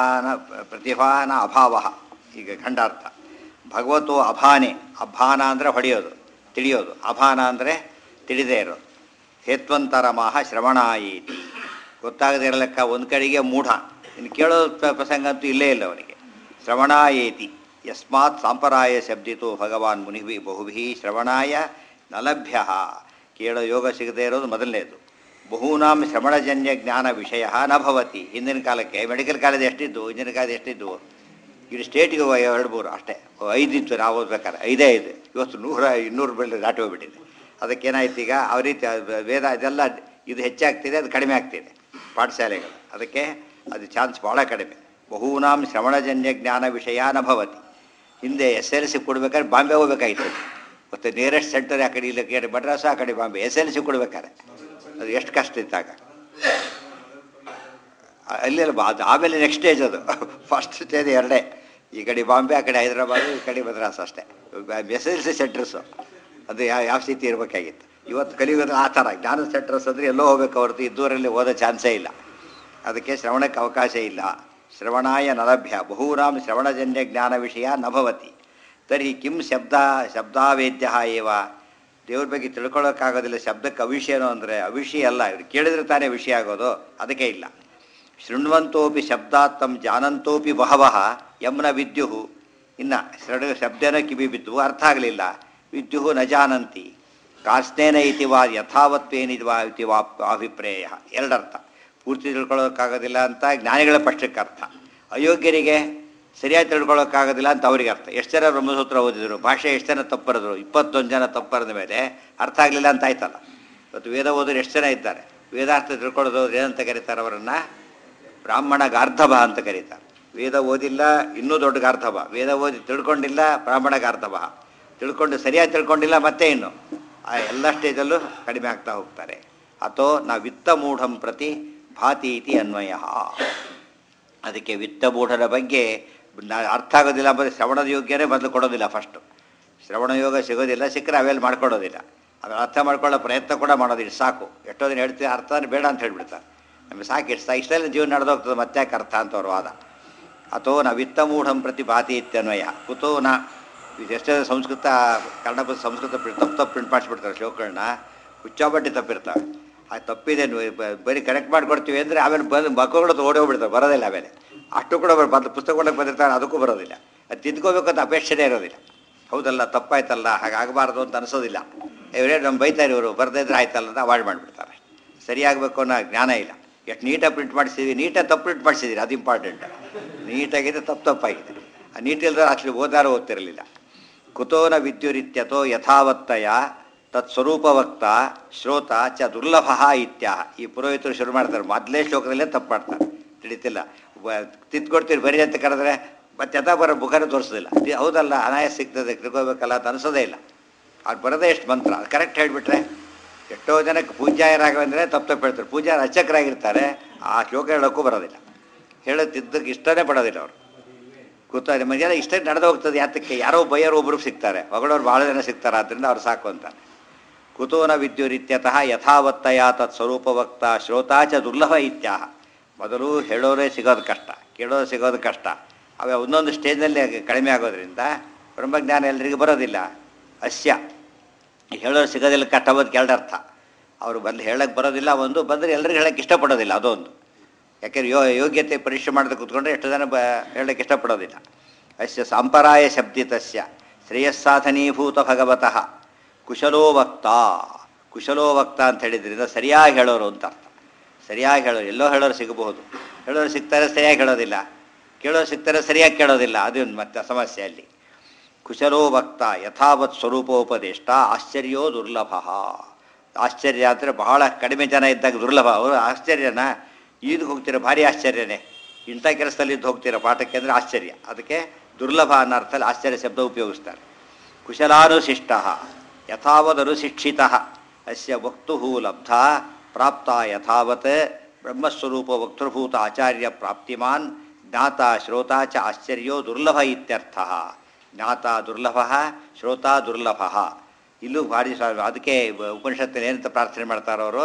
ಪ್ರತಿಭಾನ ಅಭಾವ. ಈಗ ಖಂಡಾರ್ಥ. ಭಗವತೋ ಅಭಾನೆ, ಅಭಾನ ಅಂದರೆ ಹೊಡೆಯೋದು, ತಿಳಿಯೋದು. ಅಭಾನ ಅಂದರೆ ತಿಳಿದೇ ಇರೋದು. ಹೇತ್ವಂತರಮಾಹ ಶ್ರವಣಾಯೇತಿ, ಗೊತ್ತಾಗದೇ ಇರಲೆಕ್ಕ ಒಂದು ಕಡೆಗೆ ಮೂಢ. ಇನ್ನು ಕೇಳೋ ಪ್ರಸಂಗ ಅಂತೂ ಇಲ್ಲೇ ಇಲ್ಲ ಅವನಿಗೆ. ಶ್ರವಣಾಯೇತಿ ಯಸ್ಮಾತ್ ಸಾಂಪರಾಯ ಶಬ್ದಿತು ಭಗವಾನ್ ಮುನಿಭಿ ಬಹುಭಿ ಶ್ರವಣಾಯ ನಲಭ್ಯ. ಕೇಳೋ ಯೋಗ ಸಿಗದೇ ಇರೋದು ಮೊದಲನೇದು. ಬಹೂನಾಂ ಶ್ರವಣಜನ್ಯ ಜ್ಞಾನ ವಿಷಯ ನ ಭವತಿ. ಹಿಂದಿನ ಕಾಲಕ್ಕೆ ಮೆಡಿಕಲ್ ಕಾಲೇಜ್ ಎಷ್ಟಿದ್ದು, ಇಂಜಿನಿಯರ್ ಕಾಲೇಜ್ ಎಷ್ಟಿದ್ದು? ಇಲ್ಲಿ ಸ್ಟೇಟಿಗೆ 2-3 ಅಷ್ಟೇ, 5 ಇತ್ತು ನಾವು ಓದ್ಬೇಕಾದ್ರೆ, 5 ಇವತ್ತು 100-200 ಬೆಳೆ ದಾಟಿ ಹೋಗ್ಬಿಟ್ಟಿದೆ. ಅದಕ್ಕೇನಾಯ್ತು ಈಗ ಆ ರೀತಿ ವೇದ ಇದೆಲ್ಲ ಇದು ಹೆಚ್ಚಾಗ್ತಿದೆ, ಅದು ಕಡಿಮೆ ಆಗ್ತಿದೆ ಪಾಠಶಾಲೆಗಳು. ಅದಕ್ಕೆ ಅದು ಚಾನ್ಸ್ ಭಾಳ ಕಡಿಮೆ. ಬಹೂನಾಂ ಶ್ರವಣಜನ್ಯ ಜ್ಞಾನ ವಿಷಯ ನ ಭವತಿ. ಹಿಂದೆ SLC ಕೊಡ್ಬೇಕಾದ್ರೆ ಬಾಂಬೆ ಹೋಗ್ಬೇಕಾಗಿತ್ತು. ಮತ್ತು ನಿಯರೆಸ್ಟ್ ಸೆಂಟರ್ ಆ ಕಡೆ ಇಲ್ಲ, ಮಡ್ರಾಸ್ ಆ ಕಡೆ ಬಾಂಬೆ. SLC ಕೊಡ್ಬೇಕಾದ್ರೆ ಅದು ಎಷ್ಟು ಕಷ್ಟ ಇತ್ತಾಗ. ಅಲ್ಲೆಲ್ಲ ಅದು ಆಮೇಲೆ ನೆಕ್ಸ್ಟ್ ಸ್ಟೇಜ್, ಅದು ಫಸ್ಟ್ ಸ್ಟೇಜ್ ಎರಡೇ. ಈ ಕಡೆ ಬಾಂಬೆ, ಆ ಕಡೆ ಹೈದರಾಬಾದು, ಈ ಕಡೆ ಮದ್ರಾಸ್ ಅಷ್ಟೇ SLC ಸೆಂಟರ್ಸು. ಅದು ಯಾವ ಸ್ಥಿತಿ ಇರಬೇಕಾಗಿತ್ತು. ಇವತ್ತು ಕಲಿಯುಗದ ಆ ಥರ ಜ್ಞಾನ ಸೆಂಟರ್ಸ್ ಅಂದರೆ ಎಲ್ಲೋ ಹೋಗ್ಬೇಕು ಹೊರತು ಇದ್ದೂರಲ್ಲಿ ಓದೋ ಚಾನ್ಸೇ ಇಲ್ಲ. ಅದಕ್ಕೆ ಶ್ರವಣಕ್ಕೆ ಅವಕಾಶ ಇಲ್ಲ. ಶ್ರವಣಾಯ ನಲಭ್ಯ ಬಹೂನಾಂ ಶ್ರವಣಜನ್ಯ ಜ್ಞಾನ ವಿಷಯ ನಭವತಿ. ತರ್ಹಿ ಕಿಂ ಶಬ್ದಾವೇದ್ಯ ಏವ. ದೇವ್ರ ಬಗ್ಗೆ ತಿಳ್ಕೊಳ್ಳೋಕ್ಕಾಗೋದಿಲ್ಲ, ಶಬ್ದಕ್ಕೆ ಅವಿಷಯನೋ ಅಂದರೆ ಅವಿಷಯ ಅಲ್ಲ. ಇವ್ರು ಕೇಳಿದ್ರೆ ತಾನೇ ವಿಷಯ ಆಗೋದು, ಅದಕ್ಕೆ ಇಲ್ಲ. ಶೃಣ್ವಂತೋಪಿ ಶಬ್ದಾತ್ತಂ ಜಾನಂತೋಪಿ ಬಹವಃ ಯಮ್ನ ವಿದ್ಯುಹು. ಇನ್ನು ಶಬ್ದನ ಕಿವಿ ಬಿದ್ದು ಅರ್ಥ ಆಗಲಿಲ್ಲ. ವಿದ್ಯುಹು ನ ಜಾನಂತಿ ಕಾಸ್ನೇನ ಇತಿ ವಾ ಯಥಾವತ್ವೇನಿದ್ವಾ ಇತಿ ವಾ ಅಭಿಪ್ರೇಯ. ಎರಡರ್ಥ. ಪೂರ್ತಿ ತಿಳ್ಕೊಳ್ಳೋಕ್ಕಾಗೋದಿಲ್ಲ ಅಂತ ಜ್ಞಾನಿಗಳ ಪಕ್ಷಕ್ಕೆ ಅರ್ಥ. ಅಯೋಗ್ಯರಿಗೆ ಸರಿಯಾಗಿ ತಿಳ್ಕೊಳ್ಳೋಕ್ಕಾಗೋದಿಲ್ಲ ಅಂತ ಅವ್ರಿಗೆ ಅರ್ಥ. ಎಷ್ಟು ಜನ ಬ್ರಹ್ಮಸೂತ್ರ ಓದಿದ್ರು, ಭಾಷೆ ಎಷ್ಟು ಜನ ತಪ್ಪರಿದ್ರು? 21 ಜನ ತಪ್ಪರದ ಮೇಲೆ ಅರ್ಥ ಆಗಲಿಲ್ಲ ಅಂತ ಆಯ್ತಲ್ಲ. ಇವತ್ತು ವೇದ ಓದೋರು ಎಷ್ಟು ಜನ ಇದ್ದಾರೆ? ವೇದಾರ್ಥ ತಿಳ್ಕೊಳ್ಳೋದು ಏನಂತ ಕರೀತಾರೆ ಅವರನ್ನು? ಬ್ರಾಹ್ಮಣ ಗಾರ್ಧಭ ಅಂತ ಕರೀತಾರೆ. ವೇದ ಓದಿಲ್ಲ ಇನ್ನೂ ದೊಡ್ಡ ಗಾರ್ಧಭ, ವೇದ ಓದಿ ತಿಳ್ಕೊಂಡಿಲ್ಲ ಬ್ರಾಹ್ಮಣ ಗಾರ್ಧಭ, ತಿಳ್ಕೊಂಡು ಸರಿಯಾಗಿ ತಿಳ್ಕೊಂಡಿಲ್ಲ ಮತ್ತೆ ಇನ್ನು ಆ ಎಲ್ಲ ಸ್ಟೇಜಲ್ಲೂ ಕಡಿಮೆ ಆಗ್ತಾ ಹೋಗ್ತಾರೆ. ಅಥೋ ನಾ ವಿತ್ತ ಮೂಢಂ ಪ್ರತಿ ಭಾತಿ ಇತಿ ಅನ್ವಯ. ಅದಕ್ಕೆ ವಿತ್ತ ಮೂಢರ ಬಗ್ಗೆ ಅರ್ಥ ಆಗೋದಿಲ್ಲ ಅಂದರೆ ಶ್ರವಣದ ಯೋಗ್ಯನೇ ಮೊದಲು ಕೊಡೋದಿಲ್ಲ. ಫಸ್ಟು ಶ್ರವಣ ಯೋಗ ಸಿಗೋದಿಲ್ಲ, ಸಿಕ್ಕರೆ ಅವೆಲ್ಲ ಮಾಡ್ಕೊಡೋದಿಲ್ಲ. ಅದನ್ನು ಅರ್ಥ ಮಾಡ್ಕೊಳ್ಳೋ ಪ್ರಯತ್ನ ಕೂಡ ಮಾಡೋದಿಲ್ಲ. ಸಾಕು, ಎಷ್ಟೋ ದಿನ ಹೇಳ್ತೀವಿ ಅರ್ಥ ಬೇಡ ಅಂತ ಹೇಳ್ಬಿಡ್ತಾರೆ. ನಮಗೆ ಸಾಕಿಷ್ಟು ಇಷ್ಟೆಲ್ಲ ಜೀವನ ನಡೆದೋಗ್ತದೆ ಮತ್ತೆ ಯಾಕೆ ಅರ್ಥ ಅಂತ ಅವ್ರ ವಾದ. ಅಥೋ ನ ವಿತ್ತಮೂಢಂ ಪ್ರತಿ ಭಾತಿ ಇತ್ಯನ್ವಯ ಕುತೋ ನ ಎಷ್ಟೇ ಸಂಸ್ಕೃತ ಕನ್ನಡ ಸಂಸ್ಕೃತ ತಪ್ಪು ಪ್ರಿಂಟ್ ಮಾಡಿಸ್ಬಿಡ್ತಾರೆ ಶ್ಲೋಕಗಳನ್ನ, ಹುಚ್ಚಾಬಟ್ಟಿ ತಪ್ಪಿರ್ತಾವೆ. ಆ ತಪ್ಪಿದೆ ಬರೀ ಕರೆಕ್ಟ್ ಮಾಡಿಕೊಡ್ತೀವಿ ಅಂದರೆ ಆಮೇಲೆ ಬಂದು ಮಕ್ಕಳು ಓಡೋಗ್ಬಿಡ್ತಾರೆ, ಬರೋದಿಲ್ಲ. ಆಮೇಲೆ ಅಷ್ಟು ಕೂಡ ಬಂದು ಪುಸ್ತಕ ಕೊಡೋಕೆ ಬಂದಿರ್ತಾರೆ, ಅದಕ್ಕೂ ಬರೋದಿಲ್ಲ. ಅದು ತಿದ್ಕೋಬೇಕಂತ ಅಪೇಕ್ಷೆನೇ ಇರೋದಿಲ್ಲ. ಹೌದಲ್ಲ ತಪ್ಪಾಯ್ತಲ್ಲ ಹಾಗಾಗಬಾರ್ದು ಅಂತ ಅನಿಸೋದಿಲ್ಲ. ಇವರೇ ನಮ್ಮ ಬೈತಾರೆ, ಇವರು ಬರದಿದ್ರೆ ಆಯ್ತಲ್ಲ ಅಂತ ಅವಾಯ್ಡ್ ಮಾಡಿಬಿಡ್ತಾರೆ. ಸರಿಯಾಗಬೇಕು ಅನ್ನೋ ಜ್ಞಾನ ಇಲ್ಲ. ಎಷ್ಟು ನೀಟಾಗಿ ಪ್ರಿಂಟ್ ಮಾಡಿಸಿದ್ವಿ, ನೀಟಾಗಿ ತಪ್ಪು ಪ್ರಿಂಟ್ ಮಾಡಿಸಿದ್ದೀರಿ, ಅದು ಇಂಪಾರ್ಟೆಂಟ್. ನೀಟಾಗಿದೆ ತಪ್ಪಾಗಿದೆ. ಆ ನೀಟಿಲ್ದ್ರೆ ಅಷ್ಟು ಓದಾರು ಓದ್ತಿರಲಿಲ್ಲ. ಕುತೋನ ವಿದ್ಯುರಿತ್ಯತೋ ಯಥಾವತ್ತಯ ತತ್ಸ್ವರೂಪವಕ್ತ ಶ್ರೋತ ಚ ದುರ್ಲಭ ಇತ್ಯಾಹ. ಈ ಪುರೋಹಿತರು ಶುರು ಮಾಡ್ತಾರೆ, ಮೊದಲೇ ಶ್ಲೋಕದಲ್ಲೇ ತಪ್ಪು ಮಾಡ್ತಾರೆ, ತಿಳಿತಿಲ್ಲ. ತಿದ್ಕೊಡ್ತೀರಿ ಬರೀ ಅಂತ ಕರೆದ್ರೆ ಮತ್ತೆ ಯಥಾ ಬರೋ ಮುಖನೇ ತೋರಿಸೋದಿಲ್ಲ. ಹೌದಲ್ಲ ಅನಾಯಾಸ ಸಿಗ್ತದೆ ತಿಳ್ಕೋಬೇಕಲ್ಲ ಅಂತ ಅನಿಸೋದೇ ಇಲ್ಲ. ಅವ್ರು ಬರೋದೇ ಎಷ್ಟು ಮಂತ್ರ, ಅದು ಕರೆಕ್ಟ್ ಹೇಳಿಬಿಟ್ರೆ. ಎಷ್ಟೋ ಜನಕ್ಕೆ ಪೂಜಾಯರಾಗವಂದರೆ ತಪ್ಪು ಹೇಳ್ತಾರೆ, ಪೂಜಾರ ಅರ್ಚಕರಾಗಿರ್ತಾರೆ, ಆ ಶ್ಲೋಕ ಹೇಳೋಕ್ಕೂ ಬರೋದಿಲ್ಲ, ಹೇಳೋದಿದ್ದಕ್ಕೆ ಇಷ್ಟನೇ ಪಡೋದಿಲ್ಲ ಅವರು. ಕೂತ ನಿಮಗೆಲ್ಲ ಇಷ್ಟ ನಡೆದು ಹೋಗ್ತದೆ. ಯಾತಕ್ಕೆ ಯಾರೋ ಬೈಯರು ಒಬ್ಬರು ಸಿಗ್ತಾರೆ, ಹೊಗಳವ್ರು ಭಾಳ ಜನ ಸಿಗ್ತಾರೆ, ಆದ್ದರಿಂದ ಅವ್ರು ಸಾಕು ಅಂತ. ಕುತೂನ ವಿದ್ಯುರಿತ್ಯತಃ ಯಥಾವತ್ತಯ ತತ್ ಸ್ವರೂಪವಕ್ತ ಶ್ರೋತಾ ಚ ದುರ್ಲಭ ಇತ್ಯಾಹ. ಮೊದಲು ಹೇಳೋರೇ ಸಿಗೋದು ಕಷ್ಟ, ಕೇಳೋರು ಸಿಗೋದು ಕಷ್ಟ. ಅವೇ ಒಂದೊಂದು ಸ್ಟೇಜ್ನಲ್ಲಿ ಕಡಿಮೆ ಆಗೋದ್ರಿಂದ ಬ್ರಹ್ಮಜ್ಞಾನ ಎಲ್ಲರಿಗೂ ಬರೋದಿಲ್ಲ. ಅಸ್ಯ ಹೇಳೋರು ಸಿಗೋದಿಲ್ಲ ಕಷ್ಟ ಬಂದು ಎರಡರ್ಥ. ಅವರು ಬಂದು ಹೇಳಕ್ಕೆ ಬರೋದಿಲ್ಲ, ಒಂದು ಬಂದರೆ ಎಲ್ಲರಿಗೂ ಹೇಳೋಕ್ಕೆ ಇಷ್ಟಪಡೋದಿಲ್ಲ, ಅದೊಂದು. ಯಾಕೆಂದ್ರೆ ಯೋಗ್ಯತೆ ಪರೀಕ್ಷೆ ಮಾಡದೆ ಕೂತ್ಕೊಂಡ್ರೆ ಎಷ್ಟು ಜನ ಹೇಳೋಕ್ಕೆ ಇಷ್ಟಪಡೋದಿಲ್ಲ. ಅಸ್ಯ ಸಂಪರಾಯ ಶಬ್ದಿತಸ್ಯ ಶ್ರೇಯಸ್ಸಾಧನೀಭೂತ ಭಗವತಃ ಕುಶಲೋ ವಕ್ತ. ಕುಶಲೋ ವಕ್ತ ಅಂತ ಹೇಳಿದ್ರಿಂದ ಸರಿಯಾಗಿ ಹೇಳೋರು ಅಂತ ಅರ್ಥ. ಸರಿಯಾಗಿ ಹೇಳೋರು, ಎಲ್ಲೋ ಹೇಳೋರು ಸಿಗಬಹುದು, ಹೇಳೋರು ಸಿಗ್ತಾರೆ ಸರಿಯಾಗಿ ಹೇಳೋದಿಲ್ಲ, ಕೇಳೋರು ಸಿಗ್ತಾರೆ ಸರಿಯಾಗಿ ಕೇಳೋದಿಲ್ಲ, ಅದು ಮತ್ತೆ ಸಮಸ್ಯೆ ಅಲ್ಲಿ. ಕುಶಲೋ ವಕ್ತ ಯಥಾವತ್ ಸ್ವರೂಪೋಪದೇಷ್ಟ ಆಶ್ಚರ್ಯೋ ದುರ್ಲಭ. ಆಶ್ಚರ್ಯ ಅಂದರೆ ಬಹಳ ಕಡಿಮೆ ಜನ ಇದ್ದಾಗ ದುರ್ಲಭ. ಅವರು ಆಶ್ಚರ್ಯನ ಈದಕ್ಕೆ ಹೋಗ್ತೀರ, ಭಾರಿ ಆಶ್ಚರ್ಯನೇ. ಇಂಥ ಕೆಲಸದಲ್ಲಿದ್ದು ಹೋಗ್ತೀರ ಪಾಠಕ್ಕೆ ಅಂದರೆ ಆಶ್ಚರ್ಯ. ಅದಕ್ಕೆ ದುರ್ಲಭ ಅನ್ನೋ ಅರ್ಥದಲ್ಲಿ ಆಶ್ಚರ್ಯ ಶಬ್ದ ಉಪಯೋಗಿಸ್ತಾರೆ. ಕುಶಲಾನುಶಿಷ್ಟ ಯಥಾವದನುಶಿಕ್ಷಿತ ಅಸ್ಯ ವಕ್ತು ಲಬ್ಧ ಪ್ರಾಪ್ತ ಯಥಾವತ್ ಬ್ರಹ್ಮಸ್ವರೂಪ ವಕ್ತೃಭೂತ ಆಚಾರ್ಯ ಪ್ರಾಪ್ತಿಮಾನ್ ಜ್ಞಾತ ಶ್ರೋತ ಚ ಆಶ್ಚರ್ಯೋ ದುರ್ಲಭ ಇತ್ಯರ್ಥ. ಜ್ಞಾತ ದುರ್ಲಭ, ಶ್ರೋತ ದುರ್ಲಭ. ಇಲ್ಲೂ ಭಾರಿ ಅದಕ್ಕೆ ಉಪನಿಷತ್ತಿನ ಏನಂತ ಪ್ರಾರ್ಥನೆ ಮಾಡ್ತಾರೋ ಅವರು,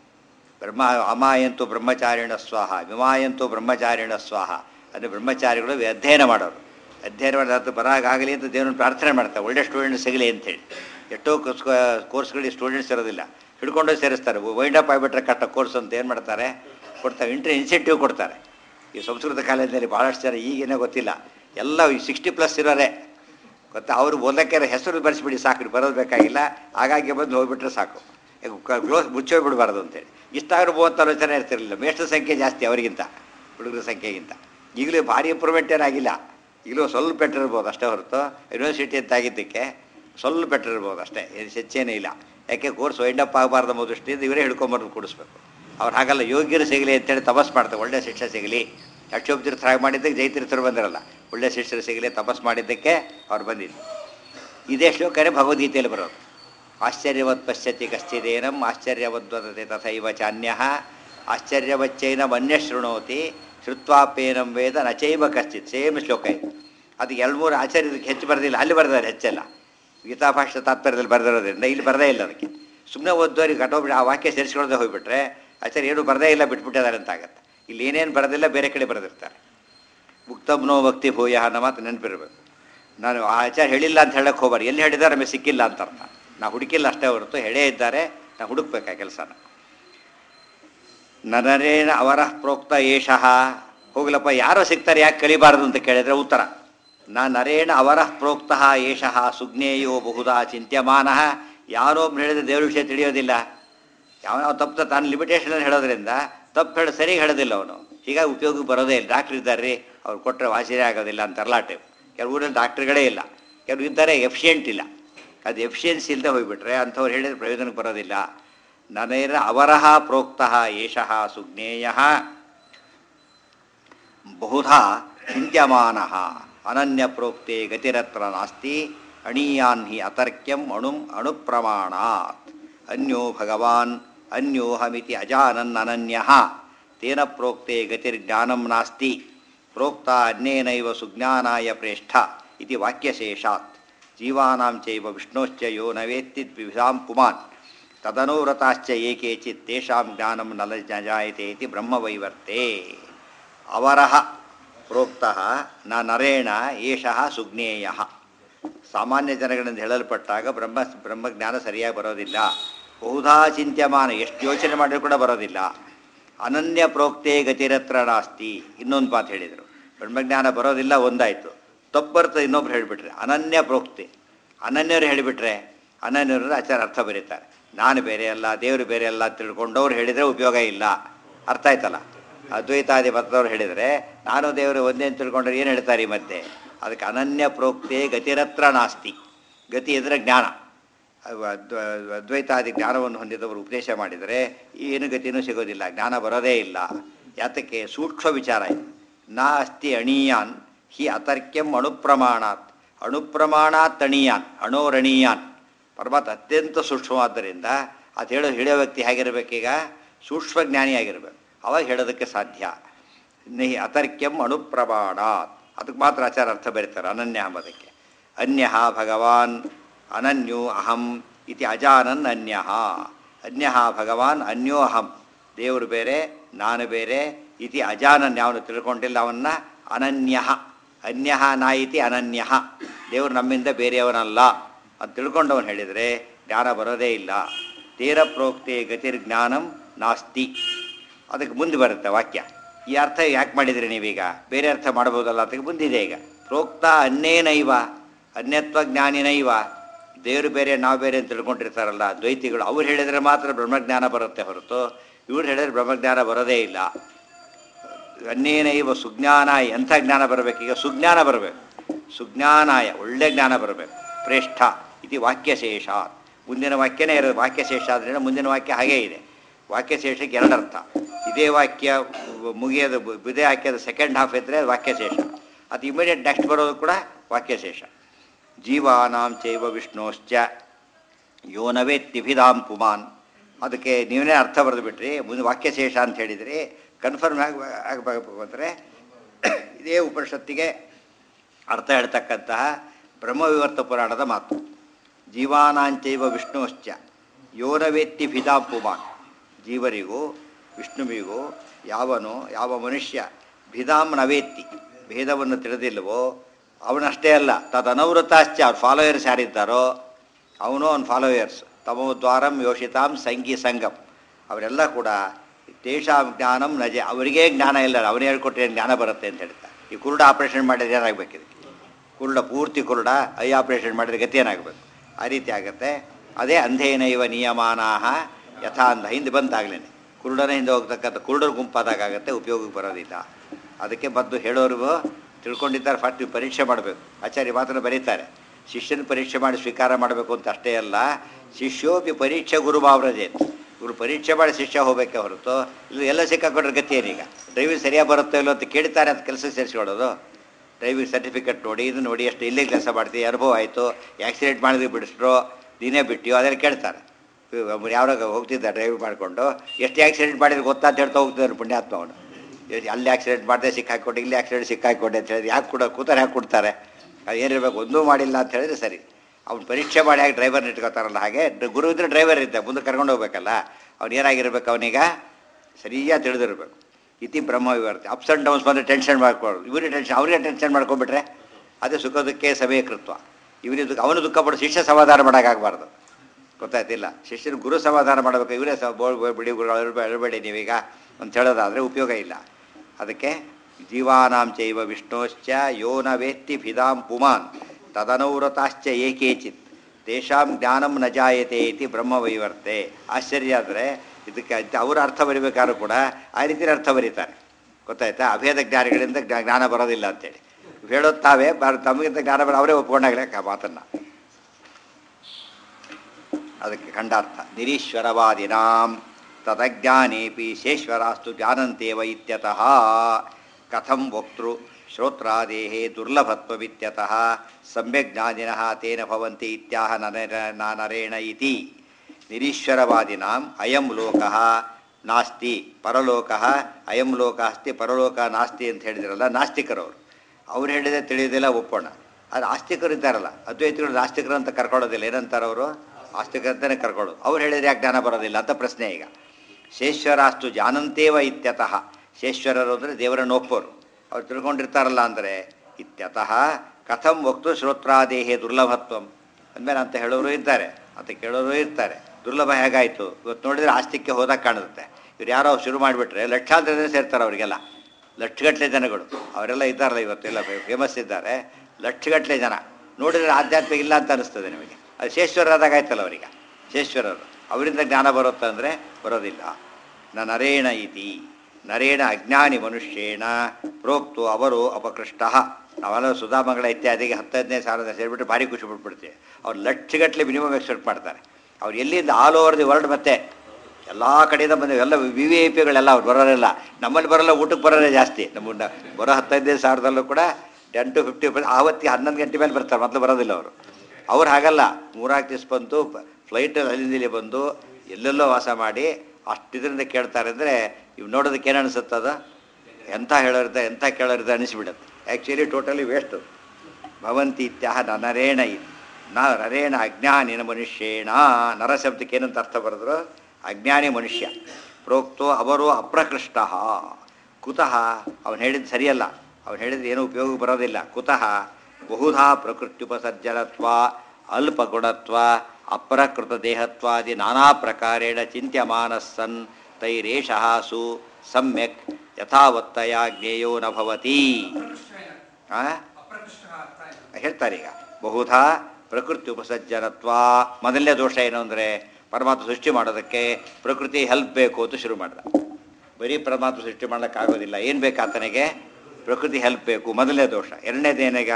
ಅಮಾಯಂತು ಬ್ರಹ್ಮಚಾರಿಣ ಸ್ವಾಹ ವಿಮಾಯಂತು ಬ್ರಹ್ಮಚಾರಿಣ ಸ್ವಾಹ. ಅಂದರೆ ಬ್ರಹ್ಮಚಾರಿಗಳು ಅಧ್ಯಯನ ಮಾಡೋರು, ಅಧ್ಯಯನ ಮಾಡೋದು ಬರಾಗಲಿ ಅಂತ ದೇವರನ್ನು ಪ್ರಾರ್ಥನೆ ಮಾಡ್ತಾರೆ, ಒಳ್ಳೆ ಸ್ಟೂಡೆಂಟ್ಸ್ ಸಿಗಲಿ ಅಂತೇಳಿ. ಎಷ್ಟೋ ಕೋರ್ಸ್ಗಳಿಗೆ ಸ್ಟೂಡೆಂಟ್ಸ್ ಇರೋದಿಲ್ಲ, ಹಿಡ್ಕೊಂಡು ಸೇರಿಸ್ತಾರೆ. ವೈಂಡಪ್ ಆಗಿಬಿಟ್ರೆ ಕಟ್ಟ ಕೋರ್ಸ್ ಅಂತ ಏನು ಮಾಡ್ತಾರೆ, ಕೊಡ್ತಾರೆ, ಇನ್ಸೆಂಟಿವ್ ಕೊಡ್ತಾರೆ. ಈ ಸಂಸ್ಕೃತ ಕಾಲೇಜಿನಲ್ಲಿ ಭಾಳಷ್ಟು ಜನ ಈಗೇನೋ ಗೊತ್ತಿಲ್ಲ, ಎಲ್ಲ 60+ ಇರೋರೆ ಗೊತ್ತಾ. ಅವರು ಓದಕ್ಕೆ ಹೆಸರು ಬರೆಸಿಬಿಡಿ ಸಾಕು, ಬರೋದು ಬೇಕಾಗಿಲ್ಲ, ಹಾಗಾಗಿ ಬಂದು ಹೋಗ್ಬಿಟ್ರೆ ಸಾಕು, ಕ್ಲೋಸ್ ಮುಚ್ಚೋಗ್ಬಿಡ್ಬಾರ್ದು ಅಂತೇಳಿ. ಇಷ್ಟಾದ್ರೂ 30 ಜನ ಇರ್ತಿರಲಿಲ್ಲ. ಮೇಷ್ಟ್ರ ಸಂಖ್ಯೆ ಜಾಸ್ತಿ ಅವರಿಗಿಂತ, ಹುಡುಗರ ಸಂಖ್ಯೆಗಿಂತ. ಈಗಲೂ ಭಾರಿ ಇಂಪ್ರೂವ್ಮೆಂಟ್ ಏನಾಗಿಲ್ಲ, ಈಗಲೂ ಸ್ವಲ್ಪ ಬೆಟರ್ ಇರ್ಬೋದು ಅಷ್ಟೇ ಹೊರತು, ಯೂನಿವರ್ಸಿಟಿ ಅಂತ ಆಗಿದ್ದಕ್ಕೆ ಸ್ವಲ್ಪ ಬೆಟರ್ ಇರ್ಬೋದು ಅಷ್ಟೇ, ಹೆಚ್ಚೇನೇ ಇಲ್ಲ. ಯಾಕೆ ಕೋರ್ಸ್ ವೈಂಡಪ್ ಆಗಬಾರ್ದು ಅನ್ನೋ ದೃಷ್ಟಿಯಿಂದ ಇವರೇ ಹಿಡ್ಕೊಂಬರ್ದು ಕೊಡಿಸ್ಬೇಕು. ಅವ್ರು ಹಾಗಲ್ಲ, ಯೋಗ್ಯರು ಸಿಗಲಿ ಅಂತೇಳಿ ತಪಸ್ ಮಾಡ್ತಾರೆ, ಒಳ್ಳೆ ಶಿಕ್ಷೆ ಸಿಗಲಿ. ಅಕ್ಷೋಪತೀರ್ಥ ಹಾಗೆ ಮಾಡಿದ್ದಕ್ಕೆ ಜಯತೀರ್ಥರು ಬಂದಿರಲ್ಲ, ಒಳ್ಳೆ ಶಿಷ್ಯರು ಸಿಗಲಿ ತಪಸ್ ಮಾಡಿದ್ದಕ್ಕೆ ಅವ್ರು ಬಂದಿದ್ದು. ಇದೇ ಶ್ಲೋಕನೇ ಭಗವದ್ಗೀತೆಯಲ್ಲಿ ಬರೋದು. ಆಶ್ಚರ್ಯವತ್ ಪಶ್ಯತಿ ಕಶ್ಚಿದೇನಂ ಆಶ್ಚರ್ಯವದ್ವದತೆ ತಥೈವ ಚಾನ್ಯಃ ಆಶ್ಚರ್ಯವಚ್ಚೈನಂ ಅನ್ಯ ಶೃಣೋತಿ ಶ್ರುತ್ವಾಪೇನಂ ವೇದ ನಚೈವ ಕಶ್ಚಿತ್. ಸೇಮ್ ಶ್ಲೋಕ ಇದು. ಅದು 2-3 ಆಚಾರ್ಯದಕ್ಕೆ ಹೆಚ್ಚು ಬರೆದಿಲ್ಲ, ಅಲ್ಲಿ ಬರೆದಾರೆ ಹೆಚ್ಚೆಲ್ಲ. ಗೀತಾಭಾಷ್ಯ ತಾತ್ಪರ್ಯದಲ್ಲಿ ಬರೆದಿರೋದ್ರಿಂದ ಇಲ್ಲಿ ಬರದೇ ಇಲ್ಲ. ಅದಕ್ಕೆ ಸುಮ್ಮನೆ ಓದೋರಿಗೆ ಕಟ್ಟೋಗ್ಬಿಟ್ಟು ಆ ವಾಕ್ಯ ಸೇರಿಸ್ಕೊಳ್ಳೋದೇ ಹೋಗ್ಬಿಟ್ರೆ ಆಚಾರ್ಯ ಏನು ಬರದೇ ಇಲ್ಲ, ಬಿಟ್ಬಿಟ್ಟಿದ್ದಾರೆ ಅಂತ ಆಗುತ್ತೆ. ಇಲ್ಲಿ ಏನೇನು ಬರೋದಿಲ್ಲ, ಬೇರೆ ಕಡೆ ಬರೆದಿರ್ತಾರೆ. ಮುಕ್ತಮ್ನೋ ಭಕ್ತಿ ಭೂಯ ಅನ್ನೋ ಮಾತು ನೆನಪಿರಬೇಕು. ನಾನು ಆ ಆಚಾರ್ಯ ಹೇಳಿಲ್ಲ ಅಂತ ಹೇಳಕ್ಕೆ ಹೋಗ್ಬಾರ್ದು, ಎಲ್ಲಿ ಹೇಳಿದ್ದಾರೆ ನಮಗೆ ಸಿಕ್ಕಿಲ್ಲ ಅಂತ ಅರ್ಥ. ನಾವು ಹುಡುಕಿಲ್ಲ ಅಷ್ಟೇ ಹೊರತು, ಹೇಳೇ ಇದ್ದಾರೆ, ನಾವು ಹುಡುಕ್ಬೇಕಾ ಕೆಲಸನ. ನರೇನ ಅವರ ಪ್ರೋಕ್ತ ಏಷಃ. ಹೋಗ್ಲಪ್ಪ ಯಾರೋ ಸಿಗ್ತಾರೆ, ಯಾಕೆ ಕಲಿಬಾರದು ಅಂತ ಕೇಳಿದರೆ ಉತ್ತರ, ನರೇಣ ಅವರ ಪ್ರೋಕ್ತಃ ಏಷಃ ಸುಜ್ಞೇಯೋ ಬಹುಧಾ ಚಿಂತ್ಯಮಾನಃ. ಯಾರೊಬ್ಬರು ಹೇಳಿದ್ರೆ ದೇವ್ರ ವಿಷಯ ತಿಳಿಯೋದಿಲ್ಲ. ಯಾವ ತಪ್ಪು ತಾನು ಲಿಮಿಟೇಷನಲ್ಲಿ ಹೇಳೋದ್ರಿಂದ ತಪ್ಪು ಹೇಳಿ ಸರಿಯಾಗಿ ಹೇಳೋದಿಲ್ಲ ಅವನು, ಹೀಗಾಗಿ ಉಪಯೋಗಕ್ಕೆ ಬರೋದೇ ಇಲ್ಲ. ಡಾಕ್ಟ್ರ್ ಇದ್ದಾರೆ ರೀ, ಅವ್ರು ಕೊಟ್ಟರೆ ವಾಸಿರೇ ಆಗೋದಿಲ್ಲ ಅಂತ ತರಲಾಟೆ. ಕೆಲವು ಊರಲ್ಲಿ ಡಾಕ್ಟ್ರುಗಳೇ ಇಲ್ಲ, ಕೆಲವು ಇದ್ದಾರೆ ಎಫಿಷಿಯೆಂಟ್ ಇಲ್ಲ. ಅದು ಎಫಿಷಿಯನ್ಸಿ ಇಲ್ಲದೆ ಹೋಗಿಬಿಟ್ರೆ ಅಂಥವ್ರು ಹೇಳಿದ್ರೆ ಪ್ರಯೋಜನಕ್ಕೆ ಬರೋದಿಲ್ಲ. ನರೇನ ಅವರಃ ಪ್ರೋಕ್ತಃ ಏಷಃ ಸುಜ್ಞೇಯಃ ಬಹುಧಾ ಚಿಂತ್ಯಮಾನಃ ಅನನ್ಯ ಪ್ರೋಕ್ತೆ ಗತಿರತ್ರ ನಾಸ್ತಿ ಅಣೀಯಾನ್ ಹಿ ಅತರ್ಕ್ಯಂ ಅಣುಪ್ರಮಾಣಾತ್. ಅನ್ಯೋ ಭಗವಾನ್ ಅನ್ಯೋಹಮಿತಿ ಅಜಾನನ್ ಅನನ್ಯಃ ತೇನ ಪ್ರೋಕ್ತೆ ಗತಿರ್ಜ್ಞಾನಂ ನಾಸ್ತಿ ಪ್ರೋಕ್ತ ಅನ್ಯೇನೈವ ಸುಜ್ಞಾನಾಯ ಪ್ರೇಷ್ಠ ಇತಿ ವಾಕ್ಯಶೇಷಾತ್. ಜೀವಾನಾಂ ಚೈವ ವಿಷ್ಣೋಶ್ಚ ಯೋ ನವೇತ್ತಿ ದ್ವಿಧಾಂ ಪುಮಾನ್ ತದನುವ್ರತಾಶ್ಚ ಏಕೇಚಿತ್ ತೇಷಾಂ ಜ್ಞಾನಂ ನ ಜಾಯತೆ ಇತಿ ಬ್ರಹ್ಮವೈವರ್ತೆ. ಅವರಹ ಪ್ರೋಕ್ತಃ ನ ನರೇಣ ಏಷಃ ಸುಜ್ಞೇಯಃ. ಸಾಮಾನ್ಯ ಜನಗಳಿಂದ ಹೇಳಲ್ಪಟ್ಟಾಗ ಬ್ರಹ್ಮಜ್ಞಾನ ಸರಿಯಾಗಿ ಬರೋದಿಲ್ಲ. ಬಹುಧಾ ಚಿಂತ್ಯಮಾನ, ಎಷ್ಟು ಯೋಚನೆ ಮಾಡಿದ್ರು ಕೂಡ ಬರೋದಿಲ್ಲ. ಅನನ್ಯ ಪ್ರೋಕ್ತೇ ಗತಿರತ್ರ ನಾಸ್ತಿ. ಇನ್ನೊಂದು ಮಾತು ಹೇಳಿದರು, ಬ್ರಹ್ಮಜ್ಞಾನ ಬರೋದಿಲ್ಲ ಒಂದಾಯಿತು, ತಪ್ಪು ಬರ್ತದೆ ಇನ್ನೊಬ್ರು ಹೇಳಿಬಿಟ್ರೆ ಅನನ್ಯ ಪ್ರೋಕ್ತಿ. ಅನನ್ಯರು ಹೇಳಿಬಿಟ್ರೆ, ಅನನ್ಯರು ಆಚಾರ ಅರ್ಥ ಬರೀತಾರೆ. ನಾನು ಬೇರೆ ಅಲ್ಲ, ದೇವರು ಬೇರೆ ಅಲ್ಲ ಅಂತ ತಿಳ್ಕೊಂಡವ್ರು ಹೇಳಿದರೆ ಉಪಯೋಗ ಇಲ್ಲ. ಅರ್ಥ ಆಯ್ತಲ್ಲ? ಅದ್ವೈತಾದಿ ಮತದವ್ರು ಹೇಳಿದರೆ ನಾನು ದೇವರು ಒಂದೇ ಅಂತ ತಿಳ್ಕೊಂಡ್ರೆ ಏನು ಹೇಳ್ತಾರೆ ಈ ಮಧ್ಯೆ? ಅದಕ್ಕೆ ಅನನ್ಯ ಪ್ರೋಕ್ತೇ ಗತಿರತ್ರ ನಾಸ್ತಿ. ಗತಿ ಎದುರ ಜ್ಞಾನ. ಅದ್ವೈತಾದಿ ಜ್ಞಾನವನ್ನು ಹೊಂದಿದವರು ಉಪದೇಶ ಮಾಡಿದರೆ ಏನು ಗತಿನೂ ಸಿಗೋದಿಲ್ಲ, ಜ್ಞಾನ ಬರೋದೇ ಇಲ್ಲ. ಯಾತಕ್ಕೆ? ಸೂಕ್ಷ್ಮ ವಿಚಾರ ಇದೆ. ನಾ ಅಸ್ತಿ ಅಣೀಯಾನ್ ಹಿ ಅತರ್ಕ್ಯಂ ಅಣುಪ್ರಮಾಣಾತ್. ಅಣುಪ್ರಮಾಣಾತ್ ಅಣೀಯಾನ್, ಅಣೋರಣೀಯಾನ್. ಪರಮಾತ್ಮ ಅತ್ಯಂತ ಸೂಕ್ಷ್ಮವಾದ್ದರಿಂದ ಅದು ಹೇಳೋ ವ್ಯಕ್ತಿ ಹೇಗಿರಬೇಕೀಗ? ಸೂಕ್ಷ್ಮ ಜ್ಞಾನಿಯಾಗಿರಬೇಕು, ಅವಾಗ ಹೇಳೋದಕ್ಕೆ ಸಾಧ್ಯ. ನಹಿ ಅತರ್ಕ್ಯಂ ಅಣುಪ್ರಮಾಣಾತ್. ಅದಕ್ಕೆ ಮಾತ್ರ ಆಚಾರ ಅರ್ಥ ಬರೀತಾರೆ ಅನನ್ಯ ಎಂಬುದಕ್ಕೆ. ಅನ್ಯಃ ಭಗವಾನ್ ಅನನ್ಯೋ ಅಹಂ ಇತಿ ಅಜಾನನ್ ಅನ್ಯಃ. ಅನ್ಯಃ ಭಗವಾನ್ ಅನ್ಯೋ ಅಹಂ, ದೇವರು ಬೇರೆ ನಾನು ಬೇರೆ. ಇತಿ ಅಜಾನನ್, ಯಾವನು ತಿಳ್ಕೊಂಡಿಲ್ಲ ಅವನ್ನ ಅನನ್ಯಃ. ಅನ್ಯಃ ನಾ ಇತಿ ಅನನ್ಯಃ, ದೇವರು ನಮ್ಮಿಂದ ಬೇರೆಯವನಲ್ಲ ಅಂತ ತಿಳ್ಕೊಂಡವನು ಹೇಳಿದರೆ ಜ್ಞಾನ ಬರೋದೇ ಇಲ್ಲ. ತೀರ ಪ್ರೋಕ್ತೆ ಗತಿರ್ಜ್ಞಾನಂ ನಾಸ್ತಿ. ಅದಕ್ಕೆ ಮುಂದೆ ಬರುತ್ತೆ ವಾಕ್ಯ. ಈ ಅರ್ಥ ಯಾಕೆ ಮಾಡಿದ್ರಿ ನೀವೀಗ? ಬೇರೆ ಅರ್ಥ ಮಾಡ್ಬೋದಲ್ಲ, ಅದಕ್ಕೆ ಮುಂದಿದೆ ಈಗ. ಪ್ರೋಕ್ತ ಅನ್ಯೇನೈವ ಅನ್ಯತ್ವ ಜ್ಞಾನಿನೈವ. ದೇವರು ಬೇರೆ ನಾವು ಬೇರೆ ಅಂತ ತಿಳ್ಕೊಂಡಿರ್ತಾರಲ್ಲ ದ್ವೈತಿಗಳು, ಅವ್ರು ಹೇಳಿದರೆ ಮಾತ್ರ ಬ್ರಹ್ಮಜ್ಞಾನ ಬರುತ್ತೆ ಹೊರತು ಇವ್ರು ಹೇಳಿದ್ರೆ ಬ್ರಹ್ಮಜ್ಞಾನ ಬರೋದೇ ಇಲ್ಲ. ಅನ್ಯೇನೈವ ಸುಜ್ಞಾನಾಯ. ಎಂಥ ಜ್ಞಾನ ಬರಬೇಕೀಗ? ಸುಜ್ಞಾನ ಬರಬೇಕು. ಸುಜ್ಞಾನಾಯ, ಒಳ್ಳೆ ಜ್ಞಾನ ಬರಬೇಕು. ಪ್ರೇಷ್ಠ ಇತಿ ವಾಕ್ಯಶೇಷ. ಮುಂದಿನ ವಾಕ್ಯನೇ ಇರೋದು ವಾಕ್ಯಶೇಷ ಆದ್ದರಿಂದ ಮುಂದಿನ ವಾಕ್ಯ ಹಾಗೇ ಇದೆ. ವಾಕ್ಯಶೇಷಕ್ಕೆ ಎರಡರ್ಥ. ಇದೇ ವಾಕ್ಯ ಮುಗಿಯೋದು, ಇದೇ ವಾಕ್ಯದ ಸೆಕೆಂಡ್ ಹಾಫ್ ಇದ್ದರೆ ವಾಕ್ಯಶೇಷ. ಅದು ಇಮಿಡಿಯೇಟ್ ನೆಕ್ಸ್ಟ್ ಬರೋದು ಕೂಡ ವಾಕ್ಯಶೇಷ. ಜೀವಾನಾಂ ಚೈವ ವಿಷ್ಣೋಶ್ಚ ಯೋನವೇತ್ತಿ ಭಿದಾಂ ಪುಮಾನ್. ಅದಕ್ಕೆ ನೀವೇ ಅರ್ಥ ಬರೆದು ಬಿಟ್ರಿ, ಮುಂದೆ ವಾಕ್ಯಶೇಷ ಅಂತ ಹೇಳಿದ್ರಿ. ಕನ್ಫರ್ಮ್ ಆಗಬೇಕು ಅಂದರೆ ಇದೇ ಉಪನಿಷತ್ತಿಗೆ ಅರ್ಥ ಹೇಳ್ತಕ್ಕಂತಹ ಬ್ರಹ್ಮವಿವರ್ತ ಪುರಾಣದ ಮಾತು. ಜೀವಾನಾಂಚೈವ ವಿಷ್ಣುಶ್ಚ ಯೋನವೇತ್ತಿ ಭಿದಾಂ ಪುಮಾನ್. ಜೀವರಿಗೂ ವಿಷ್ಣುವಿಗೂ ಯಾವ ಮನುಷ್ಯ ಭಿದಾಂ ನವೇತ್ತಿ, ಭೇದವನ್ನು ತಿಳಿದಿಲ್ಲವೋ ಅವನಷ್ಟೇ ಅಲ್ಲ, ತದನವೃತಾಶ್ಚ, ಅವ್ರ ಫಾಲೋಯರ್ಸ್ ಯಾರಿದ್ದಾರೋ ಅವನು ಅವ್ನ ಫಾಲೋಯರ್ಸ್. ತಮೋದ್ವಾರಂ ಯೋಷಿತಾಂ ಸಂಗಿ ಸಂಗಮ್, ಅವರೆಲ್ಲ ಕೂಡ ತೇಷಾಂ ಜ್ಞಾನಂ ನಜ. ಅವರಿಗೇ ಜ್ಞಾನ ಇಲ್ಲ, ಅವನೇ ಹೇಳ್ಕೊಟ್ರೆ ಜ್ಞಾನ ಬರುತ್ತೆ ಅಂತ ಹೇಳ್ತಾರೆ. ಈ ಕುರುಡ ಆಪ್ರೇಷನ್ ಮಾಡಿದ್ರೆ ಏನಾಗಬೇಕಿದೆ? ಕುರುಡ ಪೂರ್ತಿ ಕುರುಡ, ಐ ಆಪ್ರೇಷನ್ ಮಾಡಿದ್ರೆ ಗತಿ ಏನಾಗಬೇಕು? ಆ ರೀತಿ ಆಗುತ್ತೆ. ಅದೇ ಅಂಧೇನೈವ ನಿಯಮಾನಾಹ ಯಥಾ ಅಂಧ. ಹಿಂದೆ ಬಂದಾಗಲೇ ಕುರುಡನ ಹಿಂದೆ ಹೋಗ್ತಕ್ಕಂಥ ಕುರುಡರ ಗುಂಪಾದಾಗತ್ತೆ, ಉಪಯೋಗಕ್ಕೆ ಬರೋದಿಲ್ಲ. ಅದಕ್ಕೆ ಬದ್ದು ಹೇಳೋರಿಗೂ ತಿಳ್ಕೊಂಡಿದ್ದಾರೆ. ಫಸ್ಟ್ ಪರೀಕ್ಷೆ ಮಾಡಬೇಕು. ಆಚಾರ್ಯ ಮಾತ್ರ ಬರೀತಾರೆ, ಶಿಷ್ಯನ ಪರೀಕ್ಷೆ ಮಾಡಿ ಸ್ವೀಕಾರ ಮಾಡಬೇಕು ಅಂತ ಅಷ್ಟೇ ಅಲ್ಲ, ಶಿಷ್ಯೋಪಿ ಪರೀಕ್ಷೆ ಗುರುಭಾವ್ರಜೇತ್. ಇವರು ಪರೀಕ್ಷೆ ಮಾಡಿ ಶಿಷ್ಯ ಹೋಗಬೇಕೆ ಹೊರತು ಇಲ್ಲಿ ಎಲ್ಲ ಸಿಕ್ಕಾಕೊಂಡ್ರೆ ಗತಿ ಏನೀಗ? ಡ್ರೈವಿಂಗ್ ಸರಿಯಾಗಿ ಬರುತ್ತೋ ಇಲ್ಲೋ ಅಂತ ಕೇಳ್ತಾರೆ, ಅಂತ ಕೆಲಸ ಸೇರಿಸ್ಕೊಳ್ಳೋದು. ಡ್ರೈವಿಂಗ್ ಸರ್ಟಿಫಿಕೇಟ್ ನೋಡಿ, ಇದು ನೋಡಿ, ಎಷ್ಟು ಇಲ್ಲೇ ಕೆಲಸ ಮಾಡ್ತೀವಿ, ಅನುಭವ ಆಯಿತು, ಆ್ಯಕ್ಸಿಡೆಂಟ್ ಮಾಡಿದ್ವಿ ಬಿಡಿಸ್ರು, ನೀನೇ ಬಿಟ್ಟಿಯೋ, ಅದೆಲ್ಲ ಕೇಳ್ತಾರೆ. ಯಾವಾಗ ಹೋಗ್ತಿದ್ದ ಡ್ರೈವಿಂಗ್ ಮಾಡಿಕೊಂಡು ಎಷ್ಟು ಆಕ್ಸಿಡೆಂಟ್ ಮಾಡಿದ್ರೆ ಗೊತ್ತಾ ಅಂತ ಹೇಳ್ತಾ ಹೋಗ್ತಿದ್ದಾರೆ ಪುಣ್ಯಾತ್ಮ. ಅವನು ಅಲ್ಲಿ ಆಕ್ಸಿಡೆಂಟ್ ಮಾಡಿದೆ ಸಿಕ್ಕಾಕೊಂಡು, ಇಲ್ಲಿ ಆಕ್ಸಿಡೆಂಟ್ ಸಿಕ್ಕಾಕೊಂಡೆ ಅಂತ ಹೇಳಿದ್ರೆ ಯಾಕೆ ಕೂತಾರೆ, ಯಾಕೆ ಕೊಡ್ತಾರೆ? ಅದು ಏನಿರಬೇಕು, ಒಂದೂ ಮಾಡಿಲ್ಲ ಅಂತ ಹೇಳಿದ್ರೆ ಸರಿ. ಅವ್ನು ಪರೀಕ್ಷೆ ಮಾಡಿ ಹಾಗೆ ಡ್ರೈವರ್ನ ಇಟ್ಕೋತಾರಲ್ಲ, ಹಾಗೆ ಗುರು ಇದ್ದರೆ ಡ್ರೈವರ್ ಇದ್ದ ಮುಂದೆ ಕರ್ಕೊಂಡು ಹೋಗ್ಬೇಕಲ್ಲ, ಅವ್ನು ಏನಾಗಿರ್ಬೇಕು, ಅವನೀಗ ಸರಿಯಾಗಿ ತಿಳಿದಿರ್ಬೇಕು. ಇತಿ ಬ್ರಹ್ಮವಿವರ್ತೆ. ಅಪ್ಸ್ ಆ್ಯಂಡ್ ಡೌನ್ಸ್ ಬಂದರೆ ಟೆನ್ಷನ್ ಮಾಡ್ಕೊಳ್ಳೋದು. ಇವರಿಗೆ ಟೆನ್ಷನ್, ಅವರಿಗೆ ಟೆನ್ಷನ್ ಮಾಡ್ಕೊಂಡ್ಬಿಟ್ರೆ ಅದೇ ಸುಖದಕ್ಕೆ ಸಮಯಕೃತ್ವ. ಇವನಿಗೆ ಅವನು ದುಃಖ ಪಡೋ, ಶಿಷ್ಯ ಸಮಾಧಾನ ಮಾಡೋಕ್ಕಾಗಬಾರ್ದು. ಗೊತ್ತಾಯ್ತಿಲ್ಲ? ಶಿಷ್ಯನ ಗುರು ಸಮಾಧಾನ ಮಾಡಬೇಕು. ಇವರೇ ಬಿಡಿ ಗುರು ಅಳಬೇಡಿ ನೀವೀಗ ಅಂತ ಹೇಳೋದಾದರೆ ಉಪಯೋಗ ಇಲ್ಲ. ಅದಕ್ಕೆ ಜೀವಾನಾಂ ಚೈವ ವಿಷ್ಣೋಶ್ಚ ಯೋನ ವೇತ್ತಿ ಭಿದಾಂ ಪುಮಾನ್ ತದನೌರತಾಶ್ಚ ಏಕೇಚಿತ್ ತೇಷಾಂ ಜ್ಞಾನಂ ನ ಜಾಯತೆ ಇತಿ ಬ್ರಹ್ಮವೈವರ್ತೆ. ಆಶ್ಚರ್ಯ ಅಂದರೆ ಇದಕ್ಕೆ ಅವರ ಅರ್ಥ ಬರಿಬೇಕಾದ್ರೂ ಕೂಡ ಆ ರೀತಿಯ ಅರ್ಥ ಬರೀತಾರೆ. ಗೊತ್ತಾಯ್ತಾ? ಅಭೇದ ಜ್ಞಾನಿಗಳಿಂದ ಜ್ಞಾನ ಬರೋದಿಲ್ಲ ಅಂತೇಳಿ ಹೇಳೋದು ತಾವೇ, ತಮಗಿಂತ ಜ್ಞಾನ ಬರೋ ಅವರೇ ಒಪ್ಕೊಂಡಾಗಲೇ ಆ ಮಾತನ್ನು. ಅದಕ್ಕೆ ಖಂಡಾರ್ಥ ನಿರೀಶ್ವರವಾದಿನಾಂ ತದಜ್ಞಾನೇಪಿ ಶೇಶ್ವರಾಸ್ತು ಜ್ಞಾನಂತೇವ ಇತ್ಯತಃ ಕಥಂ ವಕ್ತೃ ಶ್ರೋತ್ರಾದೇಹೇ ದುರ್ಲಭತ್ವವಿತ್ಯತಃ ಸಮ್ಯಕ್ ಜ್ಞಾನಿನಃ ತೇನ ಭವಂತಿ ಇತ್ಯಾಹ ನರೇಣ ಇತಿ. ನಿರೀಶ್ವರವಾದಿನಾಂ ಅಯಂ ಲೋಕಃ ನಾಸ್ತಿ ಪರಲೋಕಃ, ಅಯಂ ಲೋಕ ಅಸ್ತಿ ಪರಲೋಕ ನಾಸ್ತಿ ಅಂತ ಹೇಳಿದ್ರಲ್ಲ ನಾಸ್ತಿಕರವರು. ಅವ್ರು ಹೇಳಿದೆ ತಿಳಿಯೋದಿಲ್ಲ, ಒಪ್ಪೋಣ. ಆದರೆ ಆಸ್ತಿಕರು ಇದ್ದಾರಲ್ಲ, ಅದ್ವೈತಿಗಳು ನಾಸ್ತಿಕರು ಅಂತ ಕರ್ಕೊಳ್ಳೋದಿಲ್ಲ. ಏನಂತಾರೆ ಅವರು? ಆಸ್ತಿಕಂತಲೇ ಕರ್ಕೊಳ್ಳೋದು. ಅವ್ರು ಹೇಳಿದ್ರೆ ಯಾಕೆ ಜ್ಞಾನ ಬರೋದಿಲ್ಲ ಅಂತ ಪ್ರಶ್ನೆ ಈಗ. ಶೇಶ್ವರಾಸ್ತು ಜಾನಂತೇವ ಇತ್ಯತಃ. ಶೇಶ್ವರರು ಅಂದರೆ ದೇವರನ್ನು ಒಪ್ಪೋರು, ಅವ್ರು ತಿಳ್ಕೊಂಡಿರ್ತಾರಲ್ಲ ಅಂದರೆ ಇತ್ಯತಃ ಕಥಂ ವಕ್ತು ಶ್ರೋತ್ರಾದೇಹೇ ದುರ್ಲಭತ್ವಂ ಅಂದಮೇಲೆ ಅಂತ ಹೇಳೋರು ಇದ್ದಾರೆ, ಅಂತ ಕೇಳೋರು ಇರ್ತಾರೆ. ದುರ್ಲಭ ಹೇಗಾಯಿತು ಇವತ್ತು ನೋಡಿದರೆ ಆಸ್ತಿಕ್ಕೆ ಹೋದಾಗ ಕಾಣುತ್ತೆ. ಇವ್ರು ಯಾರೋ ಶುರು ಮಾಡಿಬಿಟ್ರೆ ಲಕ್ಷಾಂತರ ಜನ ಸೇರ್ತಾರೆ ಅವರಿಗೆಲ್ಲ, ಲಕ್ಷಗಟ್ಟಲೆ ಜನಗಳು ಅವರೆಲ್ಲ ಇದ್ದಾರಲ್ಲ ಇವತ್ತೆಲ್ಲ ಫೇಮಸ್ ಇದ್ದಾರೆ, ಲಕ್ಷಗಟ್ಟಲೆ ಜನ ನೋಡಿದರೆ ಆಧ್ಯಾತ್ಮಿಕ ಇಲ್ಲ ಅಂತ ಅನಿಸ್ತದೆ ನಿಮಗೆ. ಅದು ಶೇಶ್ವರರಾದಾಗ ಆಯ್ತಲ್ಲ ಅವರಿಗೆ, ಶೇಶ್ವರರು ಅವರಿಂದ ಜ್ಞಾನ ಬರುತ್ತಾ ಅಂದರೆ ಬರೋದಿಲ್ಲ. ನರೇಣ ಇತಿ ನರೇಣ ಅಜ್ಞಾನಿ ಮನುಷ್ಯೇಣ ಪ್ರೋಕ್ತು ಅವರು ಅಪಕೃಷ್ಟ. ನಾವೆಲ್ಲ ಸುಧಾಮಂಗಳ ಇತ್ಯಾದಿಗೆ 10-15 ಸೇರಿಬಿಟ್ಟು ಭಾರಿ ಖುಷಿ ಪಟ್ಬಿಡ್ತೀವಿ. ಅವ್ರು ಲಕ್ಷಗಟ್ಟಲೆ ಮಿನಿಮಮ್ ಎಕ್ಸ್ಪೆಕ್ಟ್ ಮಾಡ್ತಾರೆ. ಅವ್ರು ಎಲ್ಲಿಂದ ಆಲ್ ಓವರ್ ದಿ ವರ್ಲ್ಡ್ ಮತ್ತೆ ಎಲ್ಲ ಕಡೆಯಿಂದ ಬಂದ ಎಲ್ಲ VIP-ಗಳೆಲ್ಲ ಅವ್ರು ಬರೋರಿಲ್ಲ. ನಮ್ಮಲ್ಲಿ ಬರೋಲ್ಲ, ಊಟಕ್ಕೆ ಬರೋದೇ ಜಾಸ್ತಿ. ನಮ್ಮನ್ನ ಬರೋ 15,000 ಕೂಡ 10 to 50% ಆವತ್ತಿಗೆ 11 ಗಂಟೆ ಮೇಲೆ ಬರ್ತಾರೆ, ಮೊದಲು ಬರೋದಿಲ್ಲ ಅವರು. ಅವ್ರು ಹಾಗಲ್ಲ, 3-4 ದಿವಸ ಬಂದು ಫ್ಲೈಟಲ್ಲಿ ಅಲ್ಲಿಂದಿಲ್ಲಿ ಬಂದು ಎಲ್ಲೆಲ್ಲೋ ವಾಸ ಮಾಡಿ ಅಷ್ಟಿದ್ರಿಂದ ಕೇಳ್ತಾರೆ ಅಂದರೆ ಇವು ನೋಡೋದಕ್ಕೆ ಏನು ಅನಿಸುತ್ತದ, ಎಂಥ ಹೇಳೋರಿದ್ದ ಎಂಥ ಕೇಳೋರಿದ್ದ ಅನಿಸ್ಬಿಡುತ್ತೆ. Actually totally waste. ಭವಂತಿ ಇತ್ಯಾಹ ನರೇಣ ನರೇಣ ಅಜ್ಞಾನಿನ ಮನುಷ್ಯೇಣ. ನರಶಬ್ದಕ್ಕೆ ಏನಂತ ಅರ್ಥ ಬರೆದ್ರು, ಅಜ್ಞಾನಿ ಮನುಷ್ಯ. ಪ್ರೋಕ್ತೋ ಅವರು ಅಪ್ರಕೃಷ್ಟ. ಕುತಃ ಅವನು ಹೇಳಿದ್ದು ಸರಿಯಲ್ಲ, ಅವನು ಹೇಳಿದ್ದು ಏನೂ ಉಪಯೋಗ ಬರೋದಿಲ್ಲ. ಕುತಃ ಬಹುಧಾ ಪ್ರಕೃತ್ಯುಪಸರ್ಜನತ್ವ ಅಲ್ಪಗುಣತ್ವ ಅಪ್ರಕೃತ ದೇಹತ್ವಾದಿ ನಾನಾ ಪ್ರಕಾರೇಣ ಚಿಂತ್ಯಮಾನಸ್ಸನ್ ತೈರೇಷಃ ಸು ಸಮ್ಯಕ್ ಯಥಾವತ್ತಯ ಜ್ಞೇಯೋ ನ ಭವತಿ. ಹೇಳ್ತಾರೆ ಈಗ ಬಹುಧಾ ಪ್ರಕೃತಿ ಉಪಸರ್ಜನತ್ವ. ಮೊದಲನೇ ದೋಷ ಏನು ಅಂದರೆ ಪರಮಾತ್ಮ ಸೃಷ್ಟಿ ಮಾಡೋದಕ್ಕೆ ಪ್ರಕೃತಿ ಹೆಲ್ಪ್ ಬೇಕು ಅಂತ ಶುರು ಮಾಡಿದ. ಬರೀ ಪರಮಾತ್ಮ ಸೃಷ್ಟಿ ಮಾಡೋಕ್ಕಾಗೋದಿಲ್ಲ, ಏನು ಬೇಕು ಆತನಿಗೆ, ಪ್ರಕೃತಿ ಹೆಲ್ಪ್ ಬೇಕು, ಮೊದಲನೇ ದೋಷ. ಎರಡನೇದೇನಾಗ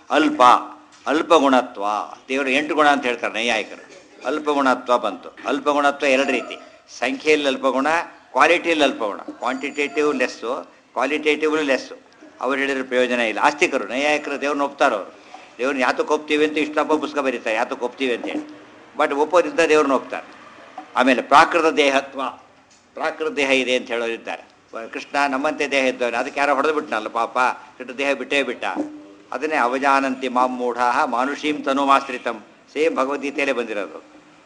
ಅಲ್ಪಗುಣತ್ವ. ದೇವರು 8 ಗುಣ ಅಂತ ಹೇಳ್ತಾರೆ ನೈಯಾಯಿಕರು. ಅಲ್ಪಗುಣತ್ವ ಬಂತು. ಅಲ್ಪಗುಣತ್ವ 2 ರೀತಿ, ಸಂಖ್ಯೆಯಲ್ಲಿ ಅಲ್ಪಗುಣ, ಕ್ವಾಲಿಟಿಯಲ್ಲಿ ಅಲ್ಪಗುಣ. Quantitative less, qualitative less. ಅವ್ರು ಹೇಳಿದ್ರೆ ಪ್ರಯೋಜನ ಇಲ್ಲ. ಆಸ್ತಿಕರು ನೈಯಾಯಿಕರು ದೇವ್ರನ್ನ ಒಪ್ತಾರೋ, ಅವರು ದೇವ್ರನ್ನ ಯಾತಕ್ಕೆ ಒಪ್ತೀವಿ ಅಂತ ಇಷ್ಟಪ್ಪ ಪುಸ್ತಕ ಬರೀತಾರೆ, ಯಾತಕ್ಕೆ ಒಪ್ತೀವಿ ಅಂತೇಳಿ. ಬಟ್ ಒಪ್ಪೋದ್ರಿಂದ ದೇವ್ರನ್ನ ಒಪ್ತಾರೆ. ಆಮೇಲೆ ಪ್ರಾಕೃತ ದೇಹತ್ವ, ಪ್ರಾಕೃತ ದೇಹ ಇದೆ ಅಂತ ಹೇಳೋರಿದ್ದಾರೆ. ಕೃಷ್ಣ ನಮ್ಮಂತೆ ದೇಹ ಇದ್ದವನು, ಅದಕ್ಕೆ ಯಾರೋ ಹೊಡೆದು ಬಿಟ್ಟನಲ್ಲ ಪಾಪ, ಕೃಷ್ಣ ದೇಹ ಬಿಟ್ಟೇ ಬಿಟ್ಟ. ಅದನ್ನೇ ಅವಜಾನಂತಿ ಮಾಂ ಮೂಢಾ ಮಾನುಷೀಂ ತನುಮಾಶ್ರಿತಂ, ಸೇಮ್ ಭಗವದ್ಗೀತೆಯಲ್ಲೇ ಬಂದಿರೋದು.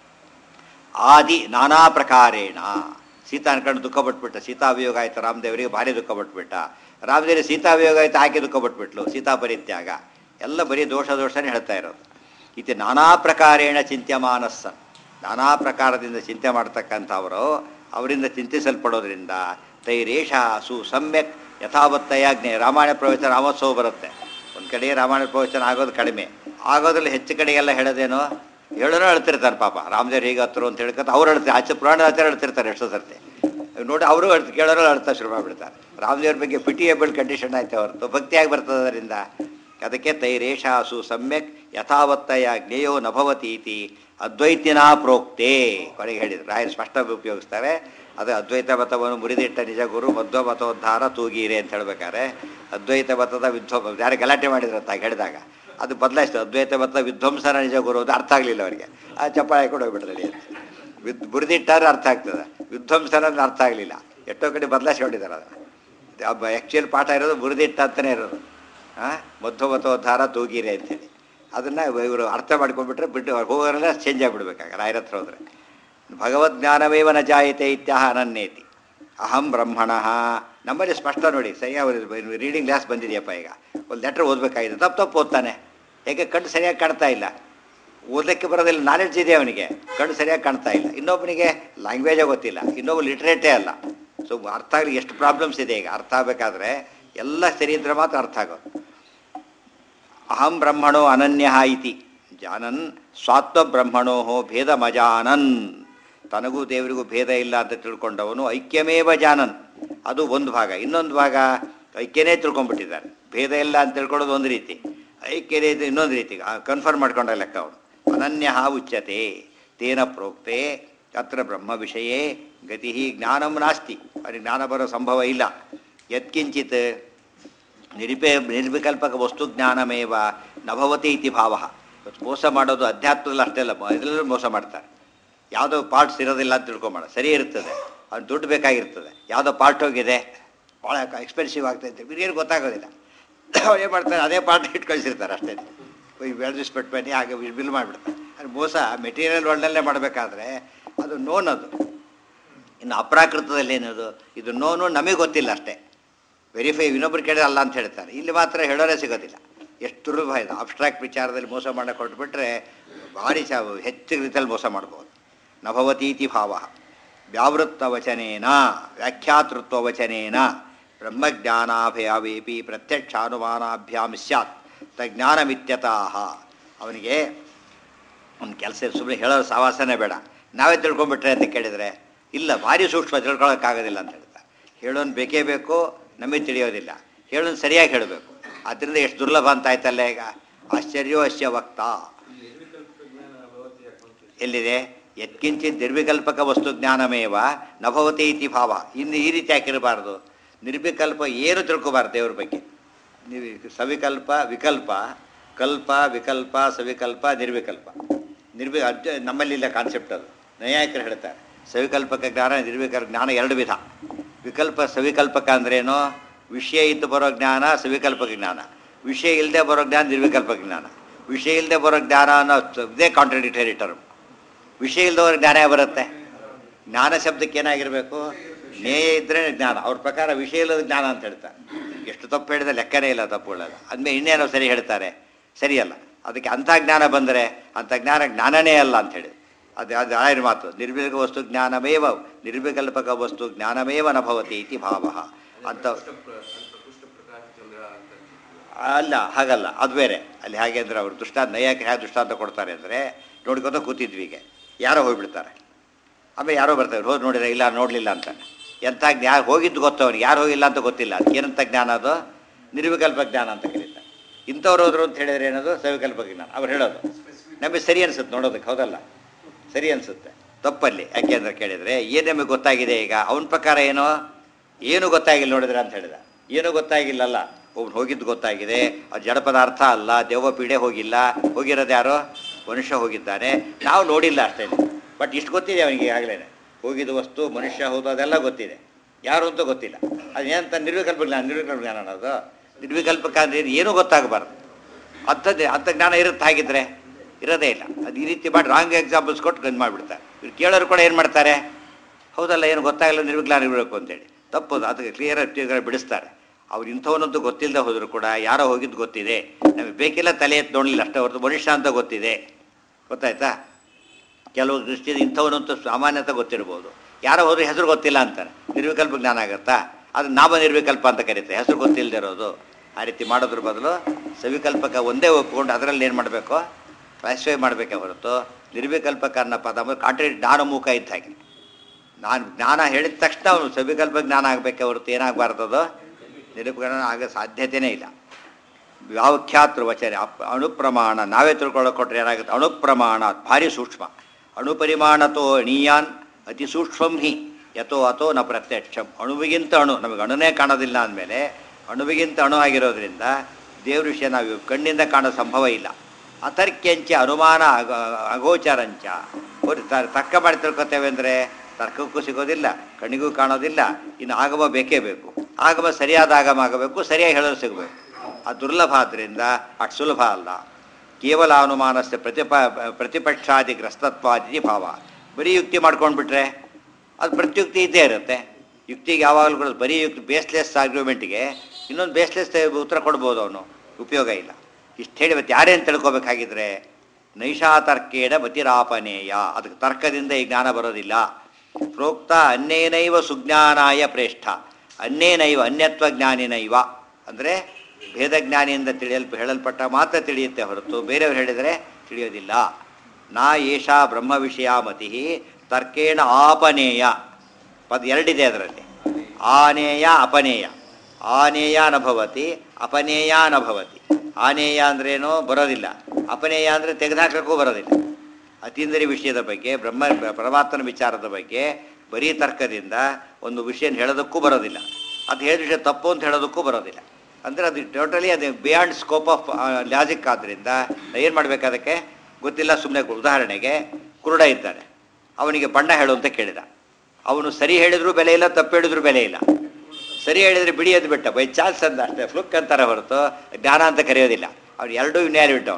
ಆದಿ ನಾನಾ ಪ್ರಕಾರೇಣ. ಸೀತಾ ಅನ್ಕೊಂಡು ದುಃಖ ಪಟ್ಬಿಟ್ಟ, ಸೀತಾವಿಯೋಗ ಆಯ್ತು ರಾಮದೇವರಿಗೆ, ಭಾರಿ ದುಃಖ ಪಟ್ಬಿಟ್ಟ. ರಾಮದೇವರಿಗೆ ಸೀತಾವಿಯೋಗ ಆಯ್ತು, ಆಕೆ ದುಃಖ ಪಟ್ಬಿಟ್ಲು, ಸೀತಾ ಪರಿತ್ಯಾಗ. ಎಲ್ಲ ಬರೀ ದೋಷನೇ ಹೇಳ್ತಾ ಇರೋದು. ಇತಿ ನಾನಾ ಪ್ರಕಾರೇಣ ಚಿಂತ್ಯಮಾನಸ್ಸ. ನಾನಾ ಪ್ರಕಾರದಿಂದ ಚಿಂತೆ ಮಾಡ್ತಕ್ಕಂಥವರು, ಅವರಿಂದ ಚಿಂತಿಸಲ್ಪಡೋದ್ರಿಂದ ತೈರೇಷ ಸು ಸಮ್ಯಕ್ ಯಥಾವತ್ತಯ ಜ್ಞೇಯ. ರಾಮಾಯಣ ಪ್ರವಚನ ರಾಮೋತ್ಸವ ಬರುತ್ತೆ, ಒಂದು ಕಡೆ ರಾಮಾಯಣ ಪ್ರವಚನ ಆಗೋದು ಕಡಿಮೆ, ಆಗೋದ್ರಲ್ಲಿ ಹೆಚ್ಚು ಕಡೆಗೆಲ್ಲ ಹೇಳೋದೇನೋ ಹೇಳೋರು ಹೇಳ್ತಿರ್ತಾರೆ ಪಾಪ. ರಾಮದೇವ್ರು ಹೀಗೆ ಹತ್ತರು ಅಂತ ಹೇಳ್ಕೊತ ಅವ್ರು ಹೇಳ್ತಾರೆ, ಆಚೆ ಪುರಾಣ ಆಚಾರ ಹೇಳ್ತಿರ್ತಾರೆ ಎಷ್ಟೋ ಸರ್ತಿ. ನೋಡಿ ಅವರು ಕೇಳೋರು ಅಳ್ತಾ ಶುರು ಮಾಡಿಬಿಡ್ತಾರೆ. ರಾಮದೇವ್ರ ಬಗ್ಗೆ ಪಿಟಿಯೇಬಲ್ ಕಂಡೀಷನ್ ಆಯ್ತು ಹೊರತು ಭಕ್ತಿಯಾಗಿ ಬರ್ತದೆ ಅದರಿಂದ. ಅದಕ್ಕೆ ತೈರೇಷಾಸು ಸಮ್ಯಕ್ ಯಥಾವತ್ತಯ ಜ್ಞೇಯೋ ನಭವತಿ ಇತಿ ಅದ್ವೈತಿನಾ ಪ್ರೋಕ್ತೆ. ಕೊನೆಗೆ ಹೇಳಿದ್ರು, ರಾಯರು ಸ್ಪಷ್ಟ ಉಪಯೋಗಿಸ್ತಾರೆ. ಅದು ಅದ್ವೈತ ಮತವನ್ನು ಮುರಿದಿಟ್ಟ ನಿಜ ಗುರು ಮಧ್ವ ಮತೋದ್ಧಾರ ತೂಗೀರೆ ಅಂತ ಹೇಳ್ಬೇಕಾದ್ರೆ, ಅದ್ವೈತ ಮತದ ಯಾರು ಗಲಾಟೆ ಮಾಡಿದ್ರಂತ ಹೇಳಿದಾಗ ಅದು ಬದಲಾಯಿಸ್ತು. ಅದ್ವೈತ ಮತ ವಿಧ್ವಂಸನ ನಿಜ ಗುರು ಅದು ಅರ್ಥ ಆಗಲಿಲ್ಲ ಅವರಿಗೆ, ಆ ಚಪ್ಪಾಳೆ ಹಾಕೊಂಡು ಹೋಗ್ಬಿಡ್ತಾರೆ ಅಂತ. ಮುರಿದಿಟ್ಟಾರೆ ಅರ್ಥ ಆಗ್ತದೆ, ವಿಧ್ವಂಸನ ಅರ್ಥ ಆಗಲಿಲ್ಲ. ಎಷ್ಟೋ ಕಡೆ ಬದಲಾಯಿಸ್ಕೊಂಡಿದ್ದಾರೆ ಅದನ್ನು. ಆ್ಯಕ್ಚುಯಲ್ ಪಾಠ ಇರೋದು ಮುರಿದಿಟ್ಟ ಅಂತಲೇ ಇರೋದು, ಮಧ್ವಮತೋದ್ಧಾರ ತೂಗೀರೆ ಅಂತೇಳಿ. ಅದನ್ನು ಇವರು ಅರ್ಥ ಮಾಡ್ಕೊಂಡ್ಬಿಟ್ರೆ ಬಿಟ್ಟು ಹೋಗೋರೆಲ್ಲ ಚೇಂಜ್ ಆಗಿಬಿಡ್ಬೇಕಾಗ ರಾಯರ ಹತ್ರ ಹೋದರೆ. ಭಗವದ್ಜ್ಞಾನವೇವ ನ ಜಾಯತೆ ಇತ್ಯಾಹ ಅನನ್ಯೇತಿ ಅಹಂ ಬ್ರಹ್ಮಣ. ನಮ್ಮಲ್ಲಿ ಸ್ಪಷ್ಟ ನೋಡಿ, ಸರಿಯಾಗಿ ರೀಡಿಂಗ್ ಕ್ಲಾಸ್ ಬಂದಿದೆಯಪ್ಪ, ಈಗ ಒಂದು ಲೆಟ್ರ್ ಓದಬೇಕಾಗಿದೆ, ತಪ್ಪು ಓದ್ತಾನೆ. ಹೇಗೆ ಕಣ್ಣು ಸರಿಯಾಗಿ ಕಾಣ್ತಾ ಇಲ್ಲ, ಓದಲಿಕ್ಕೆ ಬರೋದಿಲ್ಲ, ನಾಲೆಡ್ಜ್ ಇದೆ ಅವನಿಗೆ, ಕಣ್ಣು ಸರಿಯಾಗಿ ಕಾಣ್ತಾ ಇಲ್ಲ. ಇನ್ನೊಬ್ಬನಿಗೆ ಲ್ಯಾಂಗ್ವೇಜೇ ಗೊತ್ತಿಲ್ಲ, ಇನ್ನೊಬ್ಬ ಲಿಟ್ರೇಟೇ ಅಲ್ಲ. ಸೊ ಅರ್ಥ ಆಗಲಿ ಎಷ್ಟು ಪ್ರಾಬ್ಲಮ್ಸ್ ಇದೆ. ಈಗ ಅರ್ಥ ಆಗಬೇಕಾದ್ರೆ ಎಲ್ಲ ಸರಿ ಇದ್ರೆ ಮಾತ್ರ ಅರ್ಥ ಆಗೋದು. ಅಹಂ ಬ್ರಹ್ಮಣೋ ಅನನ್ಯ ಇತಿ ಜಾನನ್ ಸ್ವಾತ್ಮ ಬ್ರಹ್ಮಣೋ ಭೇದ ಮಜಾನನ್. ತನಗೂ ದೇವರಿಗೂ ಭೇದ ಇಲ್ಲ ಅಂತ ತಿಳ್ಕೊಂಡವನು ಐಕ್ಯಮೇವ ಜಾನನ್, ಅದು ಒಂದು ಭಾಗ. ಇನ್ನೊಂದು ಭಾಗ ಐಕ್ಯನೇ ತಿಳ್ಕೊಂಡ್ಬಿಟ್ಟಿದ್ದಾರೆ. ಭೇದ ಇಲ್ಲ ಅಂತ ತಿಳ್ಕೊಳ್ಳೋದು ಒಂದು ರೀತಿ, ಐಕ್ಯನೇ ಇನ್ನೊಂದು ರೀತಿ ಕನ್ಫರ್ಮ್ ಮಾಡ್ಕೊಂಡ ಲೆಕ್ಕ ಅವನು. ಅನನ್ಯ ಉಚ್ಯತೆ ತೇನ ಪ್ರೋಕ್ತೆ ಅತ್ರ ಬ್ರಹ್ಮ ವಿಷಯೇ ಗತಿ ಜ್ಞಾನಂ ನಾಸ್ತಿ. ಅವನಿಗೆ ಜ್ಞಾನ ಬರೋ ಸಂಭವ ಇಲ್ಲ. ಯತ್ಕಿಂಚಿತ್ ನಿರ್ವಿಕಲ್ಪಕ ವಸ್ತು ಜ್ಞಾನಮೇವ ನಭವತಿ ಇತಿ ಭಾವ. ಮೋಸ ಮಾಡೋದು ಅಧ್ಯಾತ್ಮದಲ್ಲಿ ಅಷ್ಟೇ ಅಲ್ಲ, ಇದರಲ್ಲೂ ಮೋಸ ಮಾಡ್ತಾರೆ. ಯಾವುದೋ ಪಾರ್ಟ್ಸ್ ಇರೋದಿಲ್ಲ ಅಂತ ತಿಳ್ಕೊಂಬೇಡ, ಸರಿ ಇರ್ತದೆ, ಅವ್ನು ದುಡ್ಡು ಬೇಕಾಗಿರ್ತದೆ, ಯಾವುದೋ ಪಾರ್ಟ್ ಹೋಗಿದೆ, ಭಾಳ ಎಕ್ಸ್ಪೆನ್ಸಿವ್ ಆಗ್ತೈತೆ, ಏನು ಗೊತ್ತಾಗೋದಿಲ್ಲ. ಅವ್ರು ಏನು ಮಾಡ್ತಾರೆ, ಅದೇ ಪಾರ್ಟ್ ಇಟ್ಟು ಕಳಿಸಿರ್ತಾರೆ ಅಷ್ಟೇ. ಬೆಳೆದಿಸ್ಬಿಟ್ಟು ಬನ್ನಿ ಹಾಗೆ ಬಿಲ್ ಮಾಡಿಬಿಡ್ತಾರೆ. ಅದು ಮೋಸ ಮೆಟೀರಿಯಲ್ ವರ್ಲ್ಡಲ್ಲೇ ಮಾಡಬೇಕಾದ್ರೆ ಅದು ನೋನ್ ಅದು. ಇನ್ನು ಅಪ್ರಾಕೃತದಲ್ಲಿ ಏನದು, ಇದು ನೋನು ನಮಗೆ ಗೊತ್ತಿಲ್ಲ ಅಷ್ಟೇ. ವೆರಿಫೈ ಇನ್ನೊಬ್ರು ಕೇಳಿದ್ರೆ ಅಲ್ಲ ಅಂತ ಹೇಳ್ತಾರೆ, ಇಲ್ಲಿ ಮಾತ್ರ ಹೇಳೋರೇ ಸಿಗೋದಿಲ್ಲ. ಎಷ್ಟು ದುರ್ಲಭ ಇದು. ಅಬ್ಸ್ಟ್ರಾಕ್ಟ್ ವಿಚಾರದಲ್ಲಿ ಮೋಸ ಮಾಡಕ್ಕೆ ಹೊರಟುಬಿಟ್ರೆ ಭಾರಿ ಹೆಚ್ಚು ರೀತಿಯಲ್ಲಿ ಮೋಸ ಮಾಡ್ಬೋದು. ನಭವತೀತಿ ಭಾವ ವ್ಯಾವೃತ್ತ ವಚನೇನ ವ್ಯಾಖ್ಯಾತೃತ್ವ ವಚನೇನ ಬ್ರಹ್ಮಜ್ಞಾನಾಭಯಾವೇಪಿ ಪ್ರತ್ಯಕ್ಷಾನುಮಾನಾಭ್ಯಾಂ ಸ್ಯಾತ್ ತಜ್ಞಾನಮಿತ್ಯತಃ. ಅವನಿಗೆ ಒಂದು ಕೆಲಸ ಸುಮ್ಮನೆ ಹೇಳೋರು ಸಾವಾಸನೇ ಬೇಡ, ನಾವೇ ತಿಳ್ಕೊಂಡ್ಬಿಟ್ರೆ ಅಂತ ಕೇಳಿದರೆ ಇಲ್ಲ, ಭಾರಿ ಸೂಕ್ಷ್ಮ, ತಿಳ್ಕೊಳ್ಳೋಕ್ಕಾಗೋದಿಲ್ಲ ಅಂತ ಹೇಳ್ತಾರೆ. ಹೇಳೋನು ಬೇಕೇ ಬೇಕು, ನಮಗೆ ತಿಳಿಯೋದಿಲ್ಲ. ಹೇಳೋನು ಸರಿಯಾಗಿ ಹೇಳಬೇಕು. ಆದ್ದರಿಂದ ಎಷ್ಟು ದುರ್ಲಭ ಅಂತ ಆಯ್ತಲ್ಲ ಈಗ. ಆಶ್ಚರ್ಯೋ ಅಶ್ಯ ವಕ್ತ ಎಲ್ಲಿದೆ? ಯತ್ಕಿಂಚಿತ್ ನಿರ್ವಿಕಲ್ಪಕ ವಸ್ತು ಜ್ಞಾನಮೇವ ನಭವತಿ ಇತಿ ಭಾವ. ಇನ್ನು ಈ ರೀತಿ ಹಾಕಿರಬಾರ್ದು. ನಿರ್ವಿಕಲ್ಪ ಏನು ತಿಳ್ಕೊಬಾರ್ದು ದೇವ್ರ ಬಗ್ಗೆ. ಸವಿಕಲ್ಪ ವಿಕಲ್ಪ, ಕಲ್ಪ ವಿಕಲ್ಪ ಸವಿಕಲ್ಪ ನಿರ್ವಿಕಲ್ಪ. ನಮ್ಮಲ್ಲಿಲ್ಲ ಕಾನ್ಸೆಪ್ಟ್ ಅದು. ನೈಯಾಯಿಕರು ಹೇಳ್ತಾರೆ ಸವಿಕಲ್ಪಕ ಜ್ಞಾನ ನಿರ್ವಿಕಲ್ಪ ಜ್ಞಾನ ಎರಡು ವಿಧ. ವಿಕಲ್ಪ ಸವಿಕಲ್ಪಕ ಅಂದ್ರೇನು? ವಿಷಯ ಇದ್ದು ಬರೋ ಜ್ಞಾನ ಸವಿಕಲ್ಪಕ ಜ್ಞಾನ, ವಿಷಯ ಇಲ್ಲದೆ ಬರೋ ಜ್ಞಾನ ನಿರ್ವಿಕಲ್ಪಕ ಜ್ಞಾನ. ವಿಷಯ ಇಲ್ಲದೆ ಬರೋ ಜ್ಞಾನ ಅನ್ನೋ ಇದೇ ಕಾಂಟ್ರಡಿಕ್ಟರಿ ಟರ್ಮ್. ವಿಷಯ ಇಲ್ಲದವ್ರ ಜ್ಞಾನ ಬರುತ್ತೆ. ಜ್ಞಾನ ಶಬ್ದಕ್ಕೆ ಏನಾಗಿರಬೇಕು? ನೇಯ ಇದ್ದರೆ ಜ್ಞಾನ. ಅವ್ರ ಪ್ರಕಾರ ವಿಷಯ ಇಲ್ಲದ ಜ್ಞಾನ ಅಂತ ಹೇಳ್ತಾರೆ. ಎಷ್ಟು ತಪ್ಪು ಹೇಳಿದ್ರೆ ಲೆಕ್ಕನೇ ಇಲ್ಲ, ತಪ್ಪುಗಳಲ್ಲ. ಅಂದಮೇಲೆ ಇನ್ನೇನೋ ಸರಿ ಹೇಳ್ತಾರೆ, ಸರಿಯಲ್ಲ. ಅದಕ್ಕೆ ಅಂಥ ಜ್ಞಾನ ಬಂದರೆ ಅಂಥ ಜ್ಞಾನ ಜ್ಞಾನನೇ ಅಲ್ಲ ಅಂಥೇಳಿ ಅದು ಆಯ್ನ ಮಾತು. ನಿರ್ವಿಕಲ್ಪಕ ವಸ್ತು ಜ್ಞಾನಮೇವ ನಿರ್ವಿಕಲ್ಪಕ ವಸ್ತು ಜ್ಞಾನಮೇವ ನಭವತಿ ಇತಿ ಭಾವ ಅಂತ. ಅಲ್ಲ, ಹಾಗಲ್ಲ, ಅದು ಬೇರೆ. ಅಲ್ಲಿ ಹಾಗೆ ಅಂದರೆ ಅವರು ನೈಯಾಯಿಕರು ಹೇಗೆ ದೃಷ್ಟಾಂತ ಕೊಡ್ತಾರೆ ಅಂದರೆ, ನೋಡ್ಕೊತ ಕೂತಿದ್ವಿ, ಈಗ ಯಾರೋ ಹೋಗಿಬಿಡ್ತಾರೆ, ಆಮೇಲೆ ಯಾರೋ ಬರ್ತಾರೆ, ಹೋಗಿ ನೋಡಿದ್ರೆ ಇಲ್ಲ ನೋಡಲಿಲ್ಲ ಅಂತಾನೆ. ಎಂಥ ಜ್ಞಾನ ಹೋಗಿದ್ದು ಗೊತ್ತು ಅವನಿಗೆ, ಯಾರು ಹೋಗಿಲ್ಲ ಅಂತ ಗೊತ್ತಿಲ್ಲ. ಅದಕ್ಕೇನಂತ ಜ್ಞಾನ? ಅದು ನಿರ್ವಿಕಲ್ಪ ಜ್ಞಾನ ಅಂತ ಕರೀತಾರೆ. ಇಂಥವ್ರು ಹೋದ್ರು ಅಂತ ಹೇಳಿದ್ರೆ ಏನದು? ಸವಿಕಲ್ಪ ಜ್ಞಾನ. ಅವ್ರು ಹೇಳೋದು ನಮಗೆ ಸರಿ ಅನಿಸುತ್ತೆ ನೋಡೋದಕ್ಕೆ, ಹೌದಲ್ಲ? ಸರಿ ಅನಿಸುತ್ತೆ. ತಪ್ಪಲ್ಲಿ ಯಾಕೆ ಅಂತ ಕೇಳಿದರೆ ಏನು ನಮಗೆ ಗೊತ್ತಾಗಿದೆ ಈಗ? ಅವನ ಪ್ರಕಾರ ಏನು ಗೊತ್ತಾಗಿಲ್ಲ ನೋಡಿದ್ರೆ ಅಂತ ಹೇಳಿದ. ಏನೂ ಗೊತ್ತಾಗಿಲ್ಲಲ್ಲ, ಒಬ್ನು ಹೋಗಿದ್ದು ಗೊತ್ತಾಗಿದೆ. ಅದು ಜಡ ಪದಾರ್ಥ ಅಲ್ಲ, ದೆವ್ವಪೀಡೆ ಹೋಗಿಲ್ಲ. ಹೋಗಿರೋದು ಯಾರೋ ಮನುಷ್ಯ ಹೋಗಿದ್ದಾನೆ, ನಾವು ನೋಡಿಲ್ಲ ಅಷ್ಟೇ. ಬಟ್ ಇಷ್ಟು ಗೊತ್ತಿದೆ ಅವನಿಗೆ ಈಗಾಗಲೇ. ಹೋಗಿದ್ದು ವಸ್ತು ಮನುಷ್ಯ ಹೋದು ಅದೆಲ್ಲ ಗೊತ್ತಿದೆ, ಯಾರು ಅಂತ ಗೊತ್ತಿಲ್ಲ. ಅದೇನಂತ ನಿರ್ವಿಕಲ್ಪ ಜ್ಞಾನ. ನಿರ್ವಿಕಲ್ಪ ಜ್ಞಾನ ಅನ್ನೋದು ನಿರ್ವಿಕಲ್ಪಕ ಅಂದರೆ ಏನೂ ಗೊತ್ತಾಗಬಾರ್ದು. ಅಂಥ ಜ್ಞಾನ ಇರುತ್ತೆ. ಹಾಗಿದ್ರೆ ಇರೋದೇ ಇಲ್ಲ. ಅದು ಈ ರೀತಿ ಮಾಡಿ ರಾಂಗ್ ಎಕ್ಸಾಂಪಲ್ಸ್ ಕೊಟ್ಟು ಗಂದು ಮಾಡಿಬಿಡ್ತಾರೆ. ಇವ್ರು ಕೇಳೋರು ಕೂಡ ಏನು ಮಾಡ್ತಾರೆ? ಹೌದಲ್ಲ, ಏನು ಗೊತ್ತಾಗಲ್ಲ, ನಿರ್ವಿಜ್ಞಾನ ಇರಬೇಕು ಅಂತೇಳಿ. ತಪ್ಪೋದು. ಅದಕ್ಕೆ ಕ್ಲಿಯರ್ ಬಿಡಿಸ್ತಾರೆ. ಅವ್ರು ಇಂಥವನಂತೂ ಗೊತ್ತಿಲ್ಲದೆ ಹೋದರೂ ಕೂಡ ಯಾರೋ ಹೋಗಿದ್ದು ಗೊತ್ತಿದೆ, ನಮಗೆ ಬೇಕಿಲ್ಲ, ತಲೆ ಎತ್ತು ನೋಡಲಿಲ್ಲ ಅಷ್ಟೇ ಹೊರತು ಮನುಷ್ಯ ಅಂತ ಗೊತ್ತಿದೆ. ಗೊತ್ತಾಯ್ತಾ? ಕೆಲವು ದೃಷ್ಟಿಯಿಂದ ಇಂಥವನಂತೂ ಸಾಮಾನ್ಯತೆ ಗೊತ್ತಿರ್ಬೋದು, ಯಾರೋ ಹೋದ್ರೆ ಹೆಸರು ಗೊತ್ತಿಲ್ಲ ಅಂತಾರೆ. ನಿರ್ವಿಕಲ್ಪ ಜ್ಞಾನ ಆಗುತ್ತಾ? ಅದು ನಾಮ ನಿರ್ವಿಕಲ್ಪ ಅಂತ ಕರೀತಾರೆ, ಹೆಸರು ಗೊತ್ತಿಲ್ಲದೆ ಇರೋದು. ಆ ರೀತಿ ಮಾಡೋದ್ರ ಬದಲು ಸವಿಕಲ್ಪಕ ಒಂದೇ ಒಪ್ಕೊಂಡು ಅದರಲ್ಲಿ ಏನು ಮಾಡಬೇಕು? ಕ್ಲಾಸಿಫೈ ಮಾಡಬೇಕೆ ಹೊರತು ನಿರ್ವಿಕಲ್ಪಕ ಅನ್ನೋ ಪದ ಜ್ಞಾನಮುಖ ಇದ್ದ ಹಾಗೆ. ನಾನು ಜ್ಞಾನ ಹೇಳಿದ ತಕ್ಷಣ ಅವನು ಸವಿಕಲ್ಪ ಜ್ಞಾನ ಆಗಬೇಕೆ ಹೊರತು ಏನಾಗಬಾರ್ದದು? ನಿರ್ವಿಕಲ್ಪನ ಆಗೋ ಸಾಧ್ಯತೆಯೇ ಇಲ್ಲ. ವ್ಯಾಖ್ಯಾತೃ ವಚನೆ ಅಣುಪ್ರಮಾಣ ನಾವೇ ತಿಳ್ಕೊಳ್ಳೋ ಕೊಟ್ಟರೆ ಏನಾಗುತ್ತೆ? ಅಣುಪ್ರಮಾಣ ಭಾರಿ ಸೂಕ್ಷ್ಮ. ಅಣುಪರಿಮಾಣತೋ ಅಣೀಯಾನ್ ಅತಿ ಸೂಕ್ಷ್ಮಂ ಹಿ ಯಥೋ ಅಥೋ ನ ಪ್ರತ್ಯಕ್ಷಂ. ಅಣುವಿಗಿಂತ ಅಣು, ನಮಗೆ ಅಣುನೇ ಕಾಣೋದಿಲ್ಲ ಅಂದಮೇಲೆ ಅಣುವಿಗಿಂತ ಅಣು ಆಗಿರೋದ್ರಿಂದ ದೇವ್ರ ವಿಷಯ ನಾವು ಕಣ್ಣಿಂದ ಕಾಣೋ ಸಂಭವ ಇಲ್ಲ. ಅತರ್ಕ್ಯಂಚ ಅನುಮಾನ ಅಗೋಚರಂಚ. ತರ್ಕ ಮಾಡಿ ತಿಳ್ಕೊತೇವೆ ಅಂದರೆ ತರ್ಕಕ್ಕೂ ಸಿಗೋದಿಲ್ಲ, ಕಣ್ಣಿಗೂ ಕಾಣೋದಿಲ್ಲ. ಇನ್ನು ಆಗಮ ಬೇಕೇ ಬೇಕು. ಆಗಮ ಸರಿಯಾದ ಆಗಮ ಆಗಬೇಕು, ಸರಿಯಾಗಿ ಹೇಳೋದು ಸಿಗಬೇಕು. ಅದು ದುರ್ಲಭ ಆದ್ದರಿಂದ ಅಷ್ಟು ಸುಲಭ ಅಲ್ಲ. ಕೇವಲ ಅನುಮಾನಸ್ಯ ಪ್ರತಿಪಕ್ಷಾದಿ ಗ್ರಸ್ತತ್ವಾದಿ ಭಾವ. ಬರೀ ಯುಕ್ತಿ ಮಾಡ್ಕೊಂಡ್ಬಿಟ್ರೆ ಅದು ಪ್ರತ್ಯುಕ್ತಿ ಇದ್ದೇ ಇರುತ್ತೆ. ಯುಕ್ತಿಗೆ ಯಾವಾಗಲೂ ಕೂಡ ಬರೀ ಯುಕ್ತಿ ಬೇಸ್ಲೆಸ್ ಆರ್ಗ್ಯುಮೆಂಟ್ಗೆ ಇನ್ನೊಂದು ಬೇಸ್ಲೆಸ್ ಉತ್ತರ ಕೊಡ್ಬೋದು, ಅವನು ಉಪಯೋಗ ಇಲ್ಲ. ಇಷ್ಟು ಹೇಳಿ ಮತ್ತೆ ಯಾರೇನು ತಿಳ್ಕೊಬೇಕಾಗಿದ್ರೆ ನೈಷಾತರ್ಕೇಣ ಮತಿರಾಪನೇಯ. ಅದಕ್ಕೆ ತರ್ಕದಿಂದ ಈ ಜ್ಞಾನ ಬರೋದಿಲ್ಲ. ಪ್ರೋಕ್ತ ಅನ್ಯೇನೈವ ಸುಜ್ಞಾನಾಯ ಪ್ರೇಷ್ಠ. ಅನ್ಯೇನೈವ ಅನ್ಯತ್ವ ಜ್ಞಾನಿನೈವ ಅಂದರೆ ಭೇದಜ್ಞಾನಿಯಿಂದ ಹೇಳಲ್ಪಟ್ಟ ಮಾತ್ರ ತಿಳಿಯುತ್ತೆ ಹೊರತು ಬೇರೆಯವರು ಹೇಳಿದರೆ ತಿಳಿಯೋದಿಲ್ಲ. ನಾ ಏಷಾ ಬ್ರಹ್ಮ ವಿಷಯ ಮತಿ ತರ್ಕೇಣ ಆಪನೇಯ. ಪದ ಎರಡಿದೆ ಅದರಲ್ಲಿ, ಆನೇಯ ಅಪನೇಯ. ಆನೇಯ ನಭವತಿ, ಅಪನೇಯ ನಭವತಿ. ಆನೇಯ ಅಂದ್ರೇನೋ ಬರೋದಿಲ್ಲ, ಅಪನೇಯ ಅಂದರೆ ತೆಗೆದುಹಾಕಕ್ಕೂ ಬರೋದಿಲ್ಲ. ಅತೀಂದ್ರಿಯ ವಿಷಯದ ಬಗ್ಗೆ, ಪರಮಾತ್ಮನ ವಿಚಾರದ ಬಗ್ಗೆ ಬರೀ ತರ್ಕದಿಂದ ಒಂದು ವಿಷಯ ಹೇಳೋದಕ್ಕೂ ಬರೋದಿಲ್ಲ. ಅದು ಹೇಳಿದ ವಿಷಯ ತಪ್ಪು ಅಂತ ಹೇಳೋದಕ್ಕೂ ಬರೋದಿಲ್ಲ. ಅಂದರೆ ಅದು ಟೋಟಲಿ ಅದು ಬಿಯಾಂಡ್ ಸ್ಕೋಪ್ ಆಫ್ ಲಾಜಿಕ್. ಆದ್ದರಿಂದ ಏನು ಮಾಡಬೇಕು? ಅದಕ್ಕೆ ಗೊತ್ತಿಲ್ಲ ಸುಮ್ಮನೆ. ಉದಾಹರಣೆಗೆ ಕುರುಡ ಇದ್ದಾನೆ, ಅವನಿಗೆ ಬಣ್ಣ ಹೇಳು ಅಂತ ಕೇಳಿದ. ಅವನು ಸರಿ ಹೇಳಿದ್ರು ಬೆಲೆ ಇಲ್ಲ, ತಪ್ಪು ಹೇಳಿದ್ರು ಬೆಲೆ ಇಲ್ಲ. ಸರಿ ಹೇಳಿದರೆ ಬಿಡಿಯೋದು ಬಿಟ್ಟ, ಬೈ ಚಾನ್ಸ್ ಅಂದ ಅಷ್ಟೇ, ಫ್ಲುಕ್ ಅಂತಾರೆ ಹೊರತು ಜ್ಞಾನ ಅಂತ ಕರೆಯೋದಿಲ್ಲ. ಅವ್ನು ಎರಡೂ ಇನ್ಯಾರು ಬಿಟ್ಟ. ಅವನು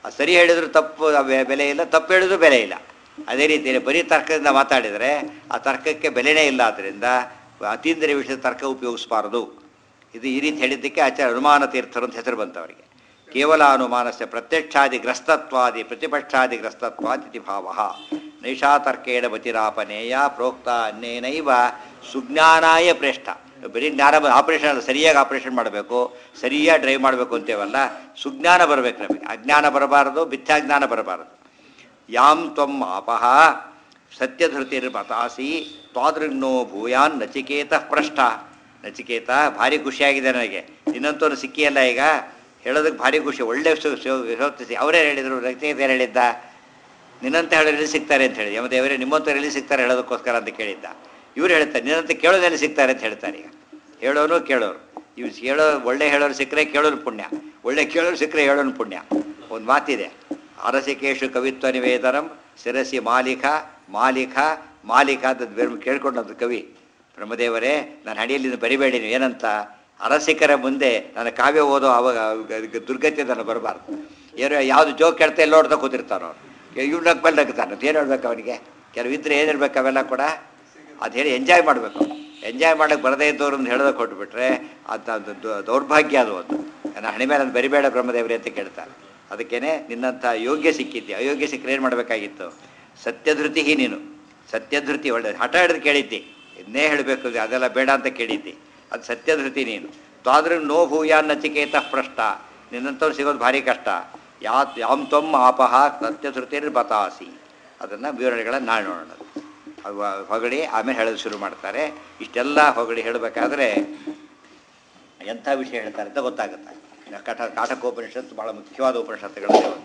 ಸರಿ ಹೇಳಿದ್ರು ತಪ್ಪು ಬೆಲೆ ಇಲ್ಲ, ತಪ್ಪು ಹೇಳಿದ್ರು ಬೆಲೆ ಇಲ್ಲ. ಅದೇ ರೀತಿ ಬರೀ ತರ್ಕದಿಂದ ಮಾತಾಡಿದರೆ ಆ ತರ್ಕಕ್ಕೆ ಬೆಲೆನೇ ಇಲ್ಲ. ಆದ್ದರಿಂದ ಅತೀಂದ್ರಿಯ ವಿಷಯದ ತರ್ಕ ಉಪಯೋಗಿಸಬಾರದು. ಇದು ಈ ರೀತಿ ಹೇಳಿದ್ದಕ್ಕೆ ಆಚಾರ್ಯ ಅನುಮಾನ ತೀರ್ಥರು ಅಂತ ಹೆಸರು ಬಂತವರಿಗೆ. ಕೇವಲ ಅನುಮಾನಸ್ಯ ಪ್ರತ್ಯಕ್ಷಾದಿಗ್ರಸ್ತತ್ವಾದಿ ಪ್ರತಿಪಕ್ಷಾದಿಗ್ರಸ್ತತ್ವಾದಿತಿ ಭಾವ ನೈಷಾತರ್ಕೇಣ ಮತಿರಾಪನೇಯ ಪ್ರೋಕ್ತ ಅನ್ನೇನೈವ ಸುಜ್ಞಾನಾಯ ಪ್ರೇಷ್ಠ. ಬರೀ ಜ್ಞಾನ ಆಪರೇಷನ್ ಅಲ್ಲ, ಸರಿಯಾಗಿ ಆಪರೇಷನ್ ಮಾಡಬೇಕು, ಸರಿಯಾಗಿ ಡ್ರೈವ್ ಮಾಡಬೇಕು ಅಂತೇವಲ್ಲ, ಸುಜ್ಞಾನ ಬರಬೇಕು ನಮಗೆ. ಅಜ್ಞಾನ ಬರಬಾರದು, ಮಿಥ್ಯಾಜ್ಞಾನ ಬರಬಾರದು. ಯಾಂ ತ್ವಂ ಆಪಃ ಸತ್ಯಧೃತಿರ್ಮತಾಸಿ ತ್ವಾದೃಗ್ನೋ ಭೂಯಾನ್ ನಚಿಕೇತ ಪೃಷ್ಠ. ನಚಿಕೇತ ಭಾರಿ ಖುಷಿಯಾಗಿದೆ ನನಗೆ, ನಿನ್ನಂತೂ ಸಿಕ್ಕಿಯಲ್ಲ ಈಗ, ಹೇಳೋದಕ್ಕೆ ಭಾರಿ ಖುಷಿ, ಒಳ್ಳೆ ಶೋಧಿಸಿ. ಅವರೇ ಹೇಳಿದರು, ನಚಿಕೇತ ಏನು ಹೇಳಿದ್ದ, ನಿನ್ನಂತ ಹೇಳೋರು ಎಲ್ಲಿ ಸಿಗ್ತಾರೆ ಅಂತ ಹೇಳಿ. ಯಮದೇವರೇ ನಿಮ್ಮಂಥವ್ರು ಎಲ್ಲಿ ಸಿಗ್ತಾರೆ ಹೇಳೋದಕ್ಕೋಸ್ಕರ ಅಂತ ಕೇಳಿದ್ದ. ಇವ್ರು ಹೇಳ್ತಾರೆ ನಿನ್ನಂತ ಕೇಳೋದೆಲ್ಲಿ ಸಿಗ್ತಾರೆ ಅಂತ ಹೇಳ್ತಾರೆ. ಈಗ ಹೇಳೋನು ಕೇಳೋರು, ಇವ್ರು ಒಳ್ಳೆ ಹೇಳೋರು ಸಿಕ್ಕರೆ ಕೇಳೋರು ಪುಣ್ಯ, ಒಳ್ಳೆ ಕೇಳೋರು ಸಿಕ್ಕರೆ ಹೇಳೋನು ಪುಣ್ಯ. ಒಂದು ಮಾತಿದೆ, ಅರಸಿಕೇಶು ಕವಿತ್ವ ನಿವೇದನಂ ಶಿರಸಿ ಮಾಲಿಕ ಮಾಲಿಕ ಮಾಲಿಕ ಅಂತ ಕೇಳ್ಕೊಂಡಂತ ಕವಿ. ಬ್ರಹ್ಮದೇವರೇ ನನ್ನ ಹಡಿಯಲ್ಲಿ ಬರಿಬೇಡಿ ನೀವು, ಏನಂತ, ಅರಸಿಕರ ಮುಂದೆ ನನ್ನ ಕಾವ್ಯ ಓದೋ ಅವಾಗ ದುರ್ಗತಿ ನನಗೆ ಬರಬಾರ್ದು. ಏನೋ ಯಾವುದು ಜೋಕ್ ಕೇಳ್ತಾ ಎಲ್ಲ ನೋಡ್ತಾ ಕೂತಿರ್ತಾರೋ ಅವ್ರು, ಇವ್ರು ನಗ್ಬಲ್ಲಿ ನಗ್ತಾನೆ ಅಂತ ಏನು ಹೇಳ್ಬೇಕು ಅವನಿಗೆ. ಕೆಲವು ಇದ್ರೆ ಏನು ಹೇಳ್ಬೇಕು ಅವೆಲ್ಲ ಕೂಡ ಅದು ಹೇಳಿ ಎಂಜಾಯ್ ಮಾಡಬೇಕು. ಎಂಜಾಯ್ ಮಾಡೋಕ್ಕೆ ಬರದೇ ಇದ್ದವ್ರು ಅಂತ ಹೇಳೋದಕ್ಕೆ ಕೊಟ್ಬಿಟ್ರೆ ಅದು ದೌರ್ಭಾಗ್ಯ. ಅದು ಒಂದು ನನ್ನ ಹಣೆ ಮೇಲೆ ಅದು ಬರಿಬೇಡ ಬ್ರಹ್ಮದೇವರೇ ಅಂತ ಕೇಳ್ತಾರೆ. ಅದಕ್ಕೇನೆ ನಿನ್ನಂಥ ಯೋಗ್ಯ ಸಿಕ್ಕಿದ್ದೆ, ಅಯೋಗ್ಯ ಸಿಕ್ಕರೆ ಏನು ಮಾಡಬೇಕಾಗಿತ್ತು, ಸತ್ಯಧೃತಿ ನೀನು. ಸತ್ಯಧೃತಿ ಒಳ್ಳೆ ಹಠ ಹಿಡಿದು ಕೇಳಿದ್ದಿ, ಇದನ್ನೇ ಹೇಳಬೇಕು ಅದೆಲ್ಲ ಬೇಡ ಅಂತ ಕೇಳಿದ್ದಿ, ಅದು ಸತ್ಯಧೃತಿ ನೀನು. ತಾದ್ರೂ ನೋ ಭೂಯಾನ್ ನಚಿಕೇತ ಪೃಷ್ಠ, ನಿನ್ನಂಥವ್ರು ಸಿಗೋದು ಭಾರಿ ಕಷ್ಟ. ಯಾಂ ತ್ವಂ ಆಪಹ ಸತ್ಯಧೃತಿರ್ ಬತಾಸಿ. ಅದನ್ನು ವಿವರಣೆಗಳನ್ನು ನಾಳೆ ನೋಡೋಣ. ಹೊಗಳಿ ಆಮೇಲೆ ಹೇಳೋದು ಶುರು ಮಾಡ್ತಾರೆ. ಇಷ್ಟೆಲ್ಲ ಹೊಗಳಿ ಹೇಳಬೇಕಾದ್ರೆ ಎಂಥ ವಿಷಯ ಹೇಳ್ತಾರೆ ಅಂತ ಗೊತ್ತಾಗುತ್ತೆ. ಕಾಠಕೋಪನಿಷತ್ತು ಭಾಳ ಮುಖ್ಯವಾದ ಉಪನಿಷತ್ತುಗಳಲ್ಲಿ ಒಂದು.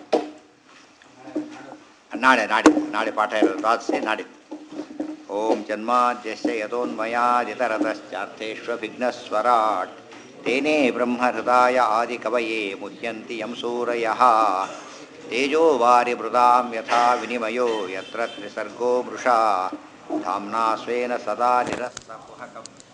ನಾಳೆ ಪಾಠ ಇರೋದು ರಾತ್ರಿ ನಾಡಿದ್ದು. ಓಂ ಜನ್ಮಾದ್ಯಸ್ಯ ಯತೋನ್ಮಯಾದಿತರತಶ್ಚಾರ್ಥೇಷ್ವಭಿಘ್ನಸ್ವರಾಟ್ ತೇನೇ ಬ್ರಹ್ಮಹೃದಾಯ ಆದಿಕವಯೇ ಮುಹ್ಯಂತಿ ಯಂ ಸೂರಯಃ. ತೇಜೋ ವಾರಿ ಮೃದಾಂ ಯಥಾ ವಿನಿಮಯೋ ಯತ್ರ ತ್ರಿಸರ್ಗೋ ಮೃಷಾ ಧಾಮ್ನಾ ಸ್ವೇನ ಸದಾ ನಿರಸ್ತಕುಹಕಂ.